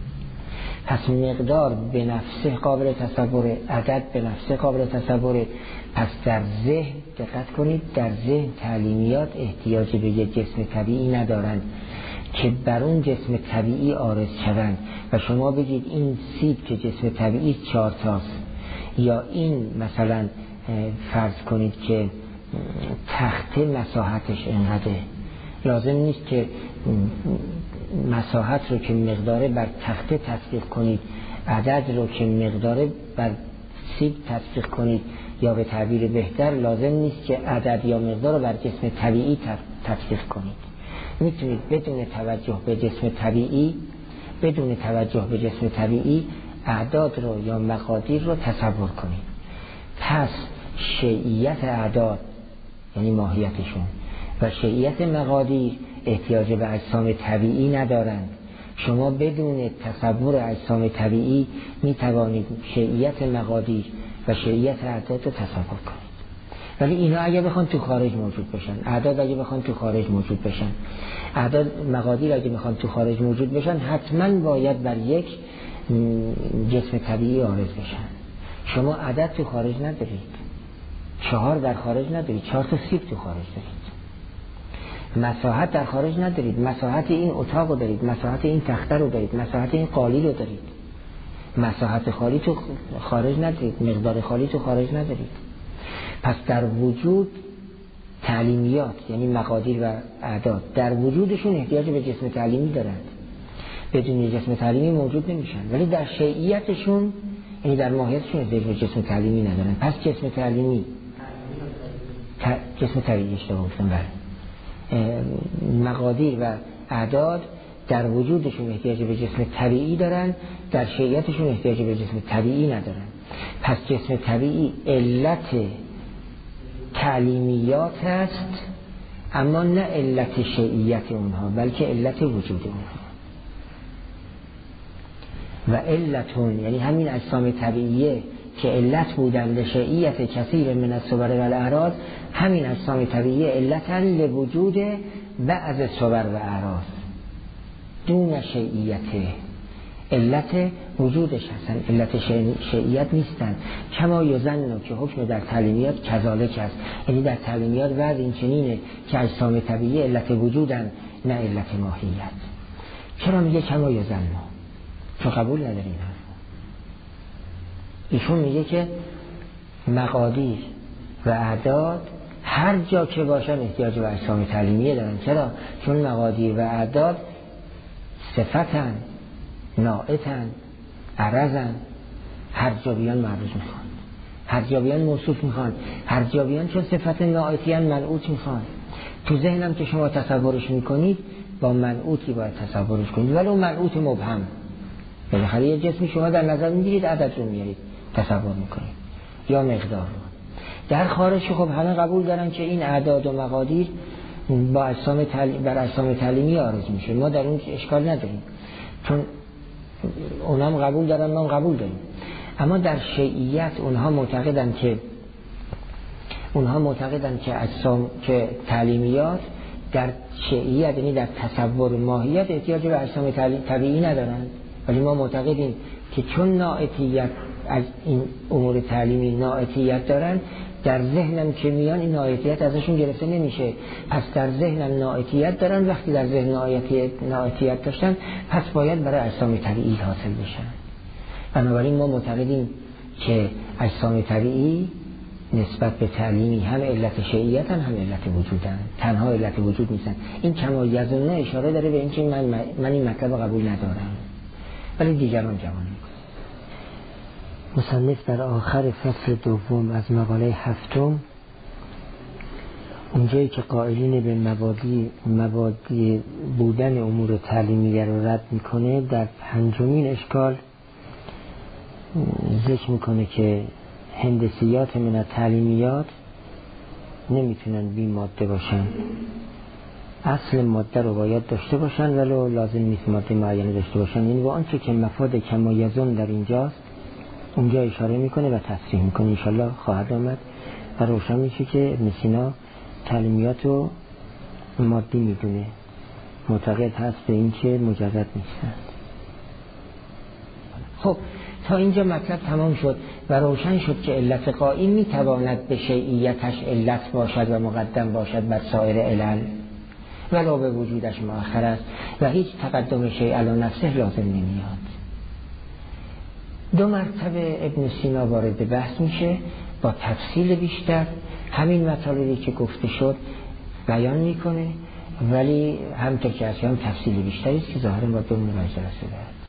پس مقدار به نفسه قابل تصوره، عدد به نفسه قابل تصوره. پس در ذهن دقت کنید، در ذهن تعلیمیات احتیاج به یک جسم طبیعی ندارند که بر اون جسم طبیعی عارض شوند و شما بگید این سیب که جسم طبیعی چهار تاست، یا این مثلا فرض کنید که تخته مساحتش انقدره. لازم نیست که مساحت رو که مقداره بر تخته تطبیق کنید، عدد رو که مقداره بر سیب تطبیق کنید، یا به تعبیر بهتر لازم نیست که عدد یا مقدار رو بر جسم طبیعی تطبیق کنید. میتونید بدون توجه به جسم طبیعی بدون توجه به جسم طبیعی اعداد رو یا مقادیر رو تصور کنید. پس شیعیت اعداد یعنی ماهیتشون و شیعیت مقادیر احتیاج به اجسام طبیعی ندارند. شما بدون تصور اجسام طبیعی می توانید شیعیت مقادیر و شیعیت اعداد رو تصور کنید. ولی اینا اگه بخوان تو خارج موجود بشن، اعداد اگه بخوان تو خارج موجود بشن، اعداد مقادیر اگه بخوان تو خارج موجود بشن، حتما باید بر یک جسم طبیعی عارض بشن. شما عدد تو خارج ندارید، چهار در خارج ندارید، چهار تا سیب تو خارج دارید. مساحت در خارج ندارید، مساحت این اتاق رو دارید، مساحت این تخته رو دارید، مساحت این قالی رو دارید. مساحت خالی تو خارج ندارید، مقدار خالی تو خارج ندارید. پس در وجود تعلیمیات یعنی مقادیر و اعداد در وجودشون احتیاج به جسم تعلیمی دارند. بدون جسم تعلیمی موجود نمیشن. ولی در شیعیتشون یعنی در ماهیتشون احتیاج به جسم تعلیمی ندارن. پس جسم تعلیمی ت... جسم طبیعی اشتباه گفتم بله. مقادیر و اعداد در وجودشون احتیاج به جسم طبیعی دارن، در شیعیتشون احتیاج به جسم طبیعی ندارن. پس جسم طبیعی علت تعلیمیات است، اما نه علت شیعیت اونها، بلکه علت وجود اونها. و علتون یعنی همین اجسام طبیعیه که علت بودن به شیعیت کثیر من الصور و الاعراض، همین اجسام طبیعی علتن لوجود بعض صور و اعراض دون شیعیته. علت وجودش هستن، علت شیعیت نیستن. کما یظن که حکم در تعلیمیات کذالک است، یعنی در تعلیمیات وضع این چنینه که اجسام طبیعی علت وجودن نه علت ماهیت. چرا میگه کما یظن؟ چون قبول نداریم. ایشون میگه که مقادیر و اعداد هر جا که باشن احتیاج به اجسام تعلیمیه دارن. چرا؟ چون مقادیر و اعداد صفتن، ناعتن، عرضن، هر جا بیان معروض میخوان، هر جا بیان موصوف میخوان، هر جا بیان چون صفت ناعتیان منعوت میخوان. تو ذهنم که شما تصورش میکنید با منعوتی باید تصورش کنید، ولی اون منعوت مبهم. بالاخره یه جسمی شما در نظر میگیرید، عدد رو میارید تصور میکنید یا مقدار رو. در خارج خب همه قبول دارن که این اعداد و مقادیر با اجسام تعلیم بر اجسام تعلیمی عارض میشه، ما در اون اشکال نداریم چون اونام قبول دارن، ما قبول داریم. اما در شیعیت اونها معتقدن که اونها معتقدن که اجسام که تعلیمیات در شیعیت، یعنی در تصور ماهیت، احتیاج به اجسام طبیعی ندارن، ولی ما معتقدیم که چون ناعتیت از این امور تعلیمی ناعتیت دارن، در ذهنم که میان این ناعتیت ازشون گرفته نمیشه. پس در ذهنم ناعتیت دارن، وقتی در ذهن ناعتیت, ناعتیت داشتن پس باید برای اجسام طبیعی حاصل بشن. بنابراین ما معتقدیم که اجسام طبیعی نسبت به تعلیمی هم علت شیعیتن هم علت وجودن، تنها علت وجود نیستن. این کما یظنه اشاره داره به اینکه من من این مطلب قبول ندارم، ولی دیگران جوان میکنن. مصنف در آخر فصل دوم از مقاله هفتم، اونجایی که قائلین به مبادی مبادی بودن امور تعلیمیه رو رد میکنه، در پنجمین اشکال ذکر میکنه که هندسیات من تعلیمیات نمیتونن بی ماده باشن، اصل ماده رو باید داشته باشن ولو لازم نیست ماده معینه داشته باشن. یعنی با آنچه که مفاد کمایزون در اینجاست اونجا اشاره میکنه و تصریح میکنه، انشالله خواهد آمد و روشن میشه که ابن سینا تعلیمیات رو مادی میدونه، معتقد هست به این که مجرد نیستن. خب تا اینجا مطلب تمام شد و روشن شد که علت قائم میتواند به شیعیتش علت باشد و مقدم باشد بر سایر علل ولو به وجودش مؤخر است و هیچ تقدم شیء علی نفسه لازم نمیاد. دو مرتبه ابن سینا وارد بحث میشه با تفصیل بیشتر، همین مطالبی که گفته شد بیان میکنه، ولی همطور که اصلا تفصیل بیشتری است که ظاهرا با دو مراجعه رسیده.